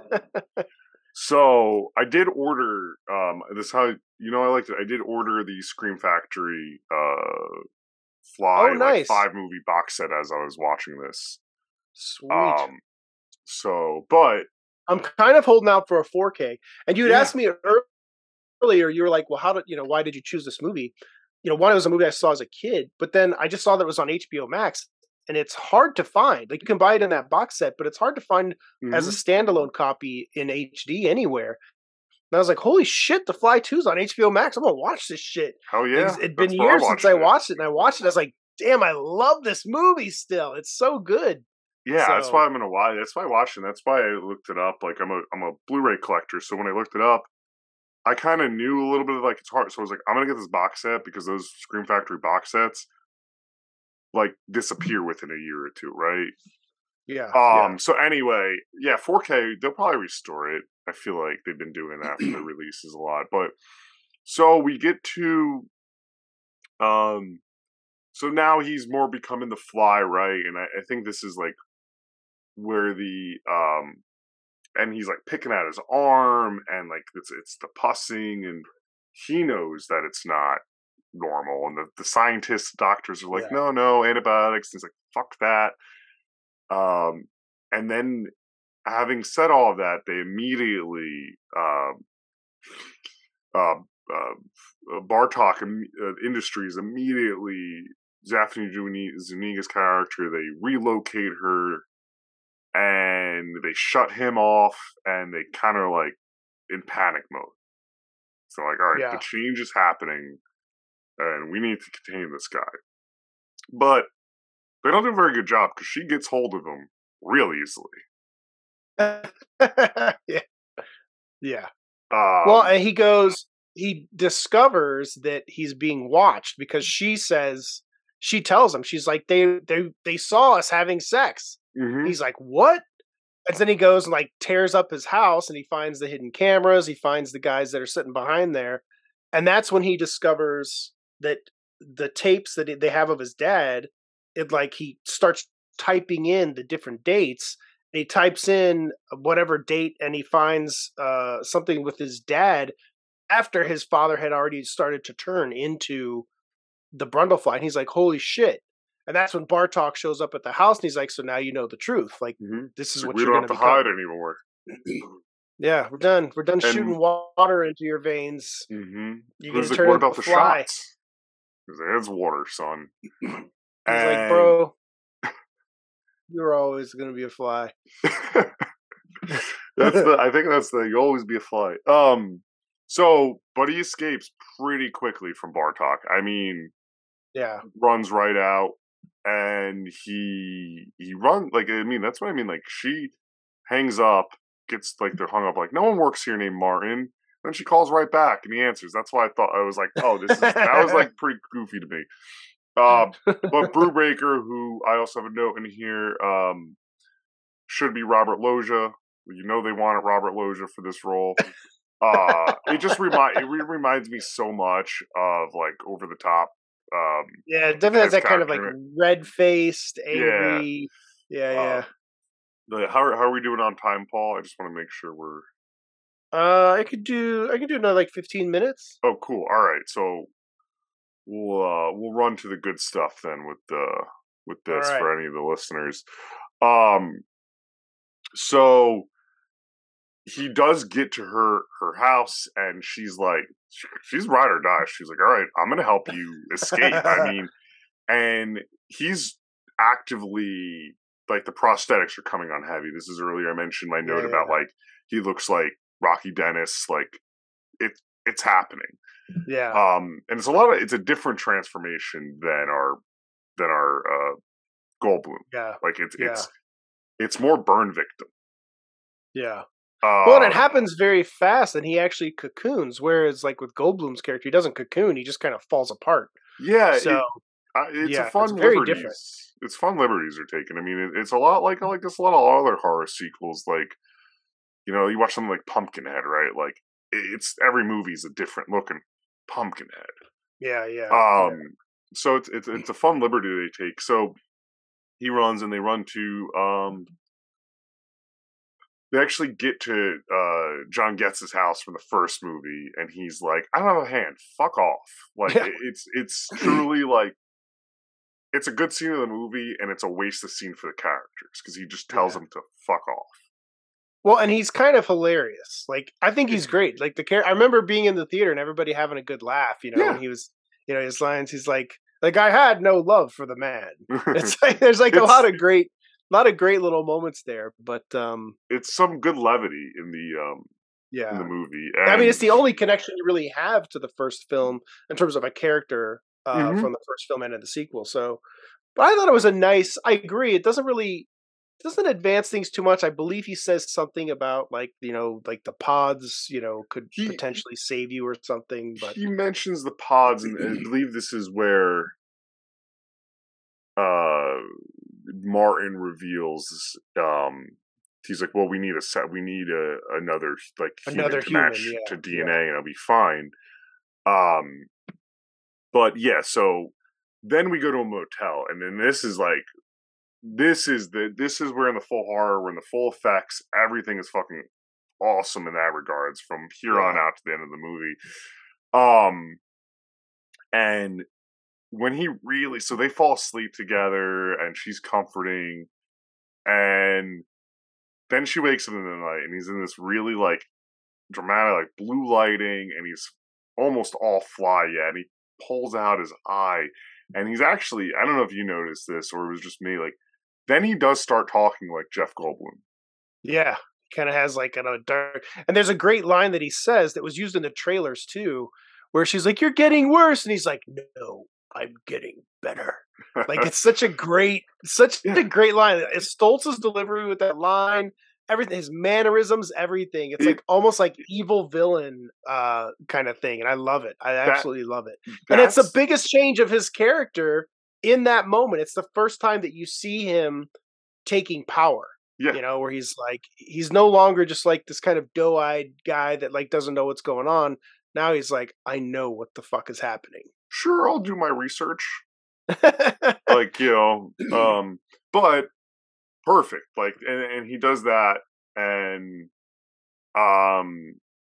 So I did order. Um, this is how you know I liked it. I did order the Scream Factory uh, Fly Oh, nice. like five movie box set as I was watching this. Sweet. Um, so, but I'm kind of holding out for a four K. And you had Yeah. asked me ear- earlier, you were like, well, how did, you know, why did you choose this movie? You know, one, it was a movie I saw as a kid, but then I just saw that it was on H B O Max and it's hard to find. Like, you can buy it in that box set, but it's hard to find as a mhm, standalone copy in H D anywhere. And I was like, holy shit, The Fly two's on H B O Max. I'm going to watch this shit. hell yeah, It's- It'd been that's where years since watched I it. watched it, and I watched it. I was like, damn, I love this movie still. It's so good. Yeah, that's So- why I'm gonna watch. That's why I watched it. That's why I looked it up. Like I'm a I'm a Blu-ray collector, so when I looked it up, I kind of knew a little bit of like it's hard. So I was like, I'm gonna get this box set because those Scream Factory box sets like disappear within a year or two, right? Yeah. Um. So anyway, yeah, four K. They'll probably restore it. I feel like they've been doing that for the releases a lot. But so we get to, um, so now he's more becoming the Fly, right? And I, I think this is like where the um, and he's like picking at his arm, and like it's it's the pussing, and he knows that it's not normal, and the the scientists, doctors are like, Yeah. no, no, antibiotics. And he's like, fuck that. Um, and then having said all of that, they immediately, um, uh, uh, Bartok im- uh, Industries immediately, Daphne Zuniga's character, they relocate her and they shut him off, and they kind of like in panic mode. So like, all right, Yeah. the change is happening, and we need to contain this guy. But they don't do a very good job because she gets hold of him real easily. yeah. Yeah. Um, Well, and he goes, he discovers that he's being watched because she says, she tells him, she's like, they they they saw us having sex. mhm. He's like, what? And then he goes and like tears up his house and he finds the hidden cameras. He finds the guys that are sitting behind there. And that's when he discovers that the tapes that they have of his dad, it like he starts typing in the different dates. And he types in whatever date and he finds uh, something with his dad after his father had already started to turn into the Brundlefly. And he's like, holy shit. And that's when Bartok shows up at the house and he's like, so now you know the truth. Like, Mhm. this is Like, what we you're don't going have to to become. hide anymore. Yeah, we're done. We're done And- shooting water into your veins. Mm-hmm. You're Who's gonna like, turn what into about a the fly. shots? He's like, it's water, son. He's like, bro, you're always gonna be a fly. that's the. I think that's the. You always be a fly. Um. So, but he escapes pretty quickly from Bartok. I mean, Yeah, runs right out. and he he runs like I mean that's what I mean. Like she hangs up, gets like they're hung up. Like no one works here named Martin. Then she calls right back and he answers. That's why I thought I was like, oh, this is that was like pretty goofy to me. Um, but Brubaker, who I also have a note in here, um, should be Robert Loggia. You know they wanted Robert Loggia for this role. Uh, it just remind it re- reminds me so much of like Over the Top. Um, yeah, it definitely has that kind of like red faced, angry. Yeah, yeah. yeah. Uh, the, how are how are we doing on time, Paul? I just want to make sure we're. Uh, I could do. I could do another like fifteen minutes. Oh, cool. All right, so we'll uh, we'll run to the good stuff then with the with this right. for any of the listeners. Um, so he does get to her her house, and she's like, she's ride or die. She's like, all right, I'm gonna help you escape. I mean, and he's actively like the prosthetics are coming on heavy. This is earlier I mentioned my note yeah, about yeah. like he looks like Rocky Dennis, like it's it's happening. Yeah. Um, and it's a lot of it's a different transformation than our than our uh Goldblum. Yeah. Like it's yeah. it's it's more burn victim. Yeah. Um, well, and it happens very fast, and he actually cocoons. Whereas, like with Goldblum's character, he doesn't cocoon; he just kind of falls apart. Yeah. So it, uh, it's yeah, a fun it's very liberties. different. It's fun liberties are taken. I mean, it, it's a lot like like this. A lot of other horror sequels, like. You know, you watch something like Pumpkinhead, right? Like, it's every movie's a different looking Pumpkinhead. Yeah, yeah. Um, yeah. so it's it's it's a fun liberty they take. So he runs, and they run to um, they actually get to uh John Getz's house from the first movie, and he's like, "I don't have a hand. Fuck off!" Like yeah. it's it's truly like it's a good scene of the movie, and it's a waste of scene for the characters because he just tells yeah. them to fuck off. Well, and he's kind of hilarious. Like, I think he's great. Like the character, I remember being in the theater and everybody having a good laugh. You know, yeah. and he was, you know, his lines. He's like, like I had no love for the man. It's like there's like a lot of great, a lot of great little moments there. But um, it's some good levity in the um, yeah, in the movie. And I mean, it's the only connection you really have to the first film in terms of a character uh, mm-hmm. from the first film and in the sequel. So, but I thought it was a nice. I agree. It doesn't really. Doesn't advance things too much. I believe he says something about like, you know, like the pods, you know, could he, potentially save you or something. But he mentions the pods, and, and I believe this is where uh, Martin reveals. Um, he's like, "Well, we need a set. We need a another like human another to human, match yeah, to D N A, yeah. and it'll be fine." Um, but yeah, so then we go to a motel, and then this is like. This is the this is where in the full horror, we're in the full effects, everything is fucking awesome in that regards from here yeah. on out to the end of the movie. Um, and when he really, so they fall asleep together, and she's comforting, and then she wakes up in the night, and he's in this really like dramatic, like blue lighting, and he's almost all fly yet, and he pulls out his eye, and he's actually, I don't know if you noticed this or it was just me, like. Then he does start talking like Jeff Goldblum. Yeah, kind of has like a dark. And there's a great line that he says that was used in the trailers too, where she's like, "You're getting worse," and he's like, "No, I'm getting better." Like it's such a great, such yeah. a great line. It's Stoltz's delivery with that line, everything, his mannerisms, everything. It's it, like almost like evil villain uh, kind of thing, and I love it. I that, absolutely love it. And it's the biggest change of his character. In that moment, it's the first time that you see him taking power. Yeah. You know, where he's like, he's no longer just like this kind of doe-eyed guy that like doesn't know what's going on. Now he's like, I know what the fuck is happening. Sure, I'll do my research. Like, you know, um, but perfect. Like, and, and he does that, and um,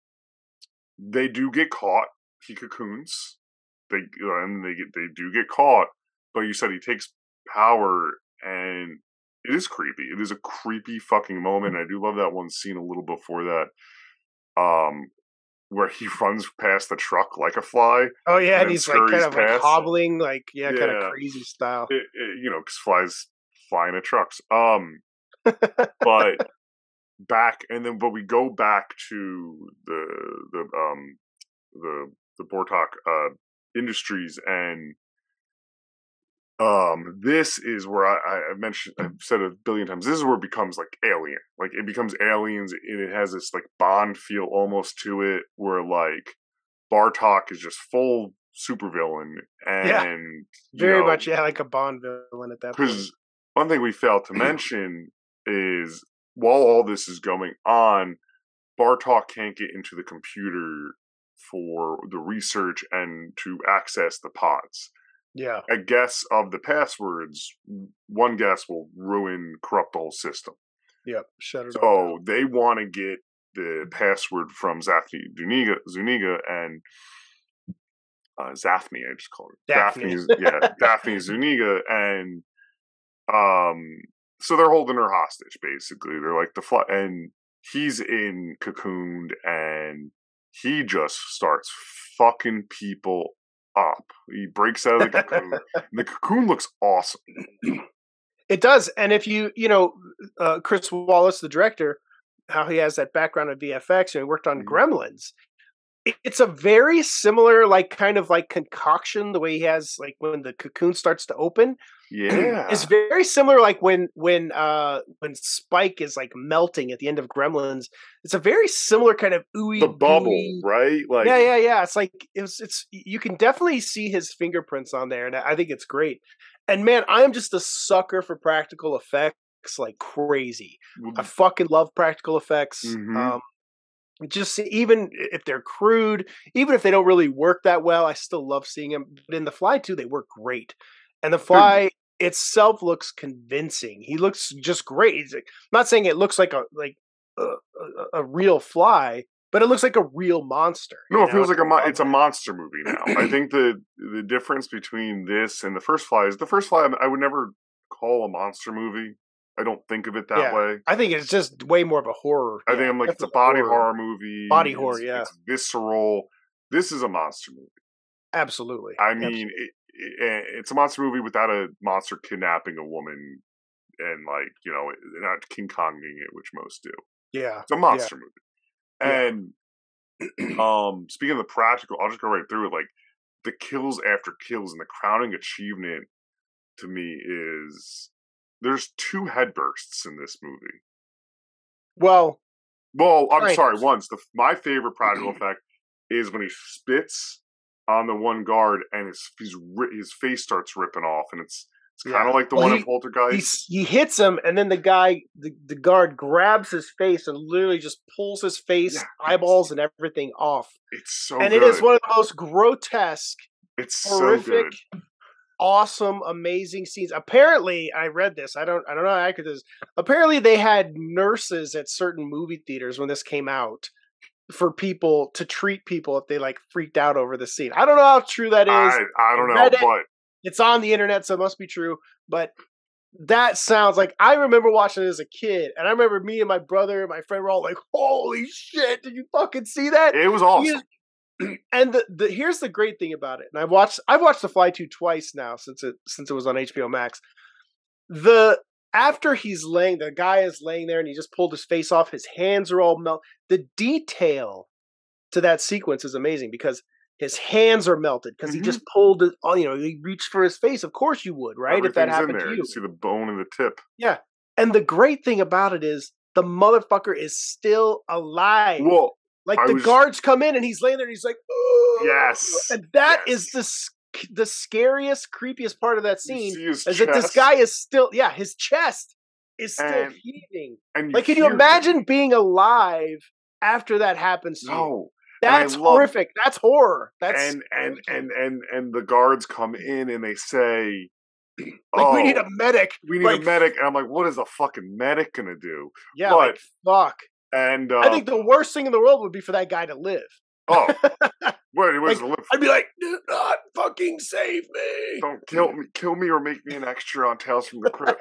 they do get caught. He cocoons. They and they get they do get caught. But you said he takes power, and it is creepy. It is a creepy fucking moment. I do love that one scene a little before that, um, where he runs past the truck like a fly. Oh yeah, and, and he's like kind of past. like hobbling, like yeah, yeah, kind of crazy style. It, it, you know, because flies fly into trucks. Um, but back and then, but we go back to the the um the the Bortok uh, Industries and. Um, this is where I, I mentioned, I've said it a billion times. This is where it becomes like Alien. Like it becomes Aliens, and it has this like Bond feel almost to it, where like Bartok is just full supervillain, and yeah. very you know, much yeah, like a Bond villain at that point. Because one thing we failed to mention is while all this is going on, Bartok can't get into the computer for the research and to access the pods. Yeah. A guess of the passwords, one guess will ruin, corrupt the whole system. Yep. Shut it so all down. They want to get the password from Zaphne Zuniga, Zuniga and uh, Zaphne, I just called her. Daphne. Daphne yeah, Daphne Zuniga. And um, so they're holding her hostage, basically. They're like the fly, and he's in cocooned, and he just starts fucking people up. He breaks out of the cocoon. And the cocoon looks awesome. It does. And if you, you know, uh, Chris Wallace, the director, how he has that background of V F X and he worked on mm-hmm. Gremlins. It, it's a very similar, like, kind of like concoction, the way he has, like, when the cocoon starts to open. Yeah. It's very similar, like, when, when, uh, when Spike is, like, melting at the end of Gremlins. It's a very similar kind of ooey, the bubble, gooey, right? Like, yeah, yeah, yeah. It's like, it's, it's, you can definitely see his fingerprints on there. And I think it's great. And man, I am just a sucker for practical effects like crazy. Mm-hmm. I fucking love practical effects. Mm-hmm. Um, just even if they're crude, even if they don't really work that well, I still love seeing them. But in The Fly too, they work great. And The Fly mm-hmm. itself looks convincing. He looks just great. He's like, I'm not saying it looks like a like a, a, a real fly, but it looks like a real monster. No, it feels like a mo- it's a monster movie now. I think the the difference between this and the first Fly is the first Fly I would never call a monster movie. I don't think of it that yeah, way. I think it's just way more of a horror. I yeah, think I'm like it's a body horror, horror movie. Body horror, yeah. It's visceral. This is a monster movie. Absolutely. I mean, Absolutely. It, it, it's a monster movie without a monster kidnapping a woman and like you know not King Konging it, which most do. Yeah, it's a monster yeah. movie. And um, speaking of the practical, I'll just go right through it. Like the kills after kills, and the crowning achievement to me is there's two head bursts in this movie. Well, well, I'm sorry. Once the my favorite practical effect is when he spits on the one guard and his his, his face starts ripping off, and it's it's kind of yeah. like the well, one he, in Poltergeist. He, he hits him, and then the guy, the, the guard, grabs his face and literally just pulls his face, yeah, eyeballs, and everything off. It's so and good. it is one of the most grotesque, it's horrific, so good. awesome, amazing scenes. Apparently, I read this. I don't. I don't know how accurate this is. Apparently, they had nurses at certain movie theaters when this came out for people to treat people if they like freaked out over the scene. I don't know how true that is. I, I don't know, it. but. It's on the internet, so it must be true. But that sounds like I remember watching it as a kid, and I remember me and my brother and my friend were all like, "Holy shit! Did you fucking see that?" It was awesome. And the, the here's the great thing about it. And I've watched I've watched The Fly two twice now since it since it was on H B O Max. The after he's laying, the guy is laying there, and he just pulled his face off. His hands are all melt. The detail to that sequence is amazing because. His hands are melted because mm-hmm. he just pulled it. Oh, you know, he reached for his face. Of course, you would, right? If that happened to you, you see the bone in the tip. Yeah, and the great thing about it is the motherfucker is still alive. Well, like I the was... guards come in and he's laying there and he's like, oh. yes, and that yes. is the the scariest, creepiest part of that scene is chest. that this guy is still, yeah, his chest is still and, heaving. And like, can you imagine him. being alive after that happens to no. you? That's horrific. That's horror. That's and and, and and and the guards come in and they say, like, oh, we need a medic. We need like, a medic. And I'm like, what is a fucking medic gonna do? Yeah, but, like, fuck. And uh, I think the worst thing in the world would be for that guy to live. Oh, wait, like, live? I'd be like, do not fucking save me. Don't kill me, kill me, or make me an extra on Tales from the Crypt.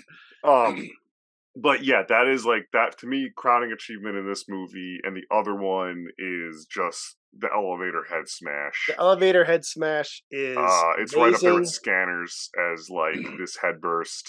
um. But yeah, that is like that to me, crowning achievement in this movie, and the other one is just the elevator head smash. The elevator head smash is uh, it's amazing. Right up there with Scanners as like this head burst,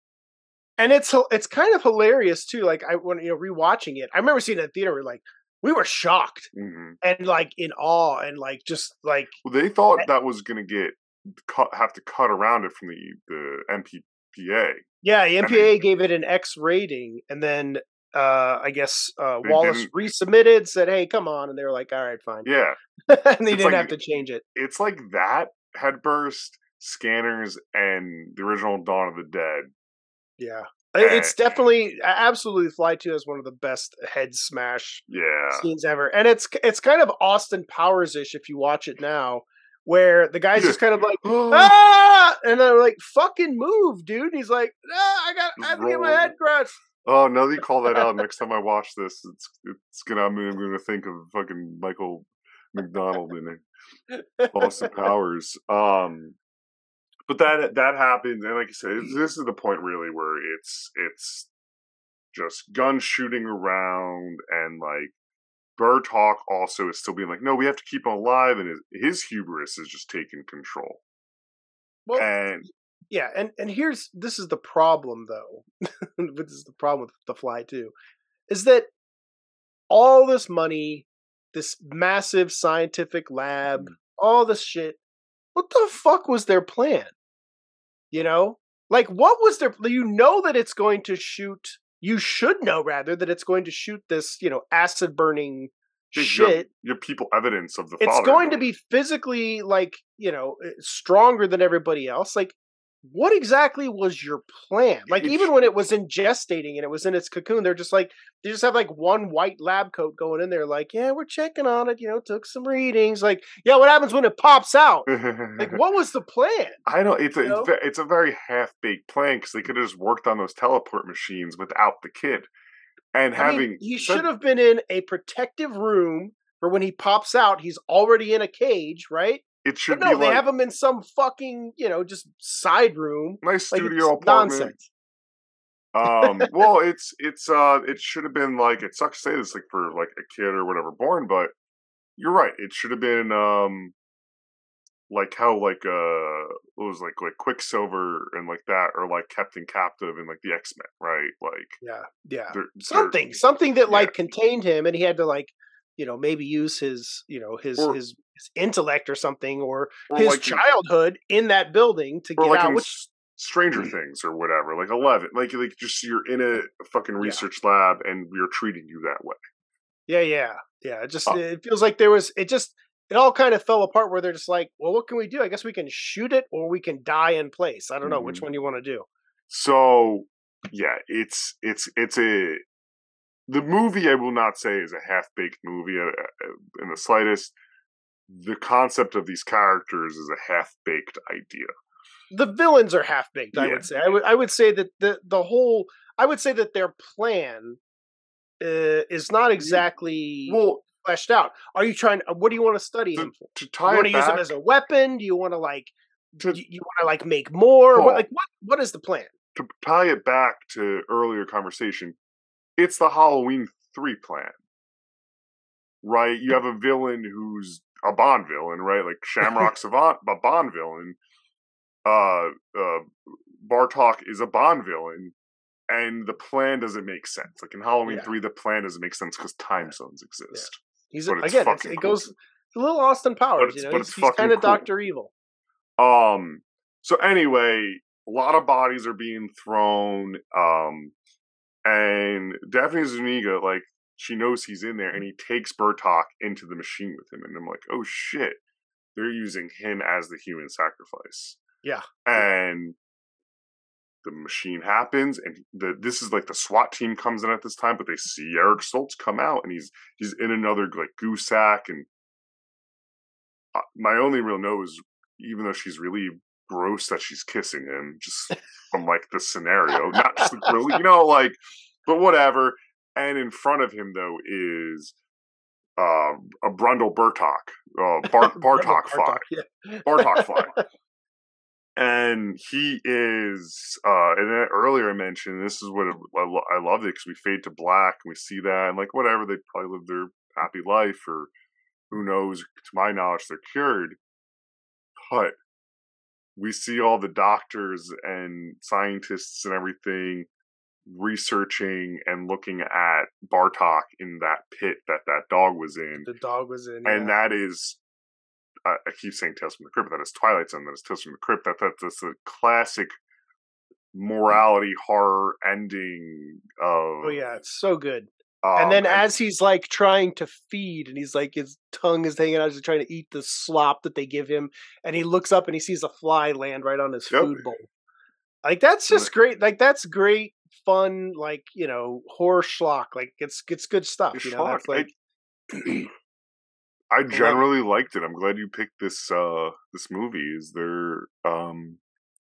and it's it's kind of hilarious too. Like I when you know rewatching it, I remember seeing it in the theater. We're like we were shocked mm-hmm. and like in awe and like just like well, they thought that was gonna get cut, have to cut around it from the the M P P A. Yeah, the M P A they, gave it an X rating, and then uh, I guess uh, Wallace resubmitted, said, "Hey, come on," and they were like, "All right, fine." Yeah, and they it's didn't like, have to change it. It's like that, Headburst, Scanners, and the original Dawn of the Dead. Yeah. It's definitely, absolutely, Fly two has one of the best head smash yeah. scenes ever. And it's it's kind of Austin Powers-ish if you watch it now, where the guy's yeah. just kind of like, ah! And they're like, fucking move, dude. And he's like, ah, I got I have to get my head crushed. Oh, now that you call that out, next time I watch this, it's it's gonna I'm gonna think of fucking Michael McDonald in it. Austin Powers. Um But that that happens, and like I said, this is the point really where it's it's just guns shooting around, and like Bartok also is still being like, no, we have to keep him alive, and his, his hubris is just taking control. Well, and yeah, and and here's this is the problem though. This is the problem with The Fly two, is that all this money, this massive scientific lab, mm. all this shit. What the fuck was their plan? You know? Like, what was their... You know that it's going to shoot... You should know, rather, that it's going to shoot this, you know, acid-burning shit. You have people evidence of the It's father, going though. to be physically, like, you know, stronger than everybody else. Like, what exactly was your plan? Like, even when it was in gestating and it was in its cocoon, they're just like, they just have like one white lab coat going in there, like, yeah, we're checking on it, you know, took some readings. Like, yeah, what happens when it pops out? Like, what was the plan? I know, it's a, know? it's a very half-baked plan, because they could have just worked on those teleport machines without the kid. And I having. Mean, he should have been in a protective room for when he pops out, he's already in a cage, right? It should but no, be they like, have him in some fucking, you know, just side room. Nice like studio apartment. Nonsense. um, well, it's it's uh, it should have been like, it sucks to say this, like for like a kid or whatever born, but you're right. It should have been um, like how like uh, it was like like Quicksilver and like that, or like kept in captive in like the X-Men, right? Like yeah, yeah, they're, something, they're, something that yeah. like contained him, and he had to like. You know, maybe use his, you know, his or, his, his intellect or something, or, or his like childhood in that building to get like out. In which... Stranger Things or whatever, like Eleven, like like just you're in a fucking research yeah. lab and we're treating you that way. Yeah, yeah, yeah. It just uh, it feels like there was it just it all kind of fell apart where they're just like, well, what can we do? I guess we can shoot it or we can die in place. I don't know mm-hmm. which one you want to do. So yeah, it's it's it's a. The movie, I will not say, is a half-baked movie in the slightest. The concept of these characters is a half-baked idea. The villains are half-baked, yeah. I would say. I would I would say that the the whole... I would say that their plan uh, is not exactly well, fleshed out. Are you trying... What do you want to study to, him for? To tie you want to use him as a weapon? Do you want to, like... To, you, you want to, like, make more? Well, what, like, what what is the plan? To tie it back to earlier conversation... It's the Halloween three plan, right? You have a villain who's a Bond villain, right? Like Shamrock's a Bond villain. Uh, uh, Bartok is a Bond villain, and the plan doesn't make sense. Like in Halloween yeah. three, the plan doesn't make sense because time zones exist. Yeah. He's a, again, it's, it cool. goes a little Austin Powers. You know, he's, he's kind of cool. Doctor Evil. Um. So anyway, a lot of bodies are being thrown. Um. And Daphne Zuniga, like, she knows he's in there, and he takes Bartok into the machine with him. And I'm like, oh shit, they're using him as the human sacrifice. Yeah. And the machine happens, and the this is like the SWAT team comes in at this time, but they see Eric Stoltz come out, and he's he's in another like goose sack. And uh, my only real note is, even though she's really gross that she's kissing him, just from like the scenario, not just really, you know, like, but whatever. And in front of him though is uh, a Brundle Bartok, uh, Bar- Bartok Fly, yeah. Bartok Fly, and he is. Uh, and then earlier I mentioned this is what it, I, lo- I love it because we fade to black and we see that, and like whatever, they probably live their happy life, or who knows? To my knowledge, they're cured, but. We see all the doctors and scientists and everything researching and looking at Bartok in that pit that that dog was in. The dog was in, and yeah. that is I, I keep saying Tales from the Crypt, that is Twilight Zone, that is Tales from the Crypt, that that's, that's a classic morality horror ending of... Oh yeah, it's so good. Um, and then and, as he's like trying to feed, and he's like, his tongue is hanging out, he's trying to eat the slop that they give him, and he looks up and he sees a fly land right on his yep. food bowl. Like, that's just great. Like, that's great, fun, like, you know, horror schlock. Like, it's it's good stuff. You know, that's like... I, I generally I liked it. I'm glad you picked this uh, this movie. Is there... Um,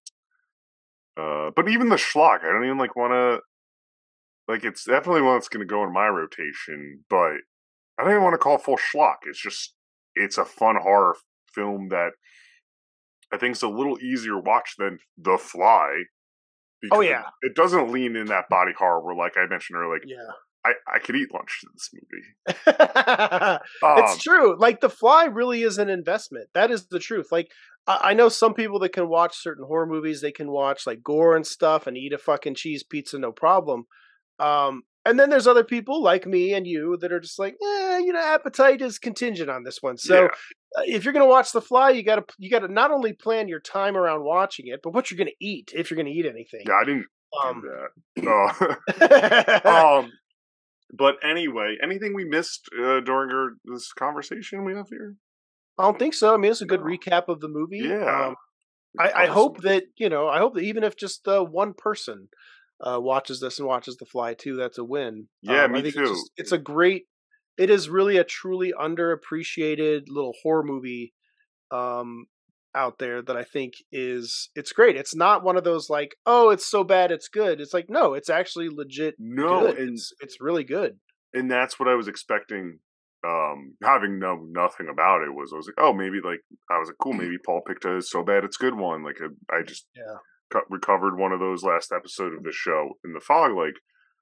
uh, but even the schlock, I don't even, like, want to... Like, it's definitely one that's going to go in my rotation, but I don't even want to call it full schlock. It's just, it's a fun horror film that I think is a little easier watch than The Fly. Oh, yeah. It, it doesn't lean in that body horror where, like I mentioned earlier, like, yeah. I, I could eat lunch in this movie. um, it's true. Like, The Fly really is an investment. That is the truth. Like, I, I know some people that can watch certain horror movies, they can watch, like, gore and stuff and eat a fucking cheese pizza, no problem. Um, and then there's other people like me and you that are just like, eh, you know, appetite is contingent on this one. So yeah. uh, if you're going to watch The Fly, you got to, you got to not only plan your time around watching it, but what you're going to eat, if you're going to eat anything. Yeah, I didn't um, do that. Uh, um, but anyway, anything we missed uh, during our, this conversation we have here? I don't think so. I mean, it's a good no. recap of the movie. Yeah. Um, I, I hope that, you know, I hope that even if just uh, one person Uh, watches this and watches The Fly too, that's a win. Yeah, um, me I think too. It's, just, it's a great, it is really a truly underappreciated little horror movie um, out there that I think is, it's great. It's not one of those like, oh, it's so bad it's good. It's like, no, it's actually legit no, good. And, it's, it's really good. And that's what I was expecting, um, having known nothing about it, was I was like, oh, maybe like, I was like, cool, maybe Paul picked a so bad it's good one. Like, a, I just... yeah. recovered one of those last episode of the show in the fog, like,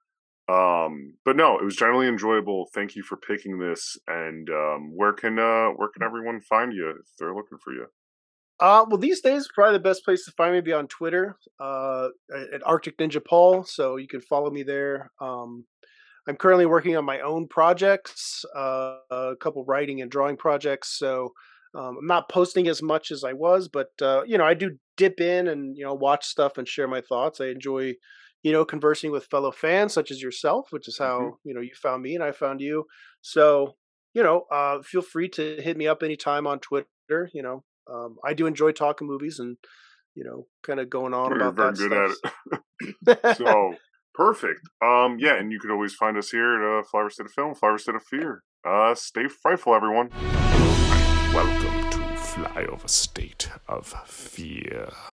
um, but no, it was generally enjoyable. Thank you for picking this. And um, where can uh, where can everyone find you if they're looking for you? Uh, well, these days, probably the best place to find me would be on Twitter uh, at Arctic Ninja Paul. So you can follow me there. Um, I'm currently working on my own projects, uh, a couple writing and drawing projects. So Um, I'm not posting as much as I was, but, uh, you know, I do dip in and, you know, watch stuff and share my thoughts. I enjoy, you know, conversing with fellow fans such as yourself, which is how, mm-hmm. you know, you found me and I found you. So, you know, uh, feel free to hit me up anytime on Twitter. You know, um, I do enjoy talking movies and, you know, kind of going on You're about very that good stuff. At it. So, perfect. Um, yeah, and you can always find us here at uh, Flower State of Film, Flower State of Fear. Uh, stay frightful, everyone. Welcome to Flyover State of Fear.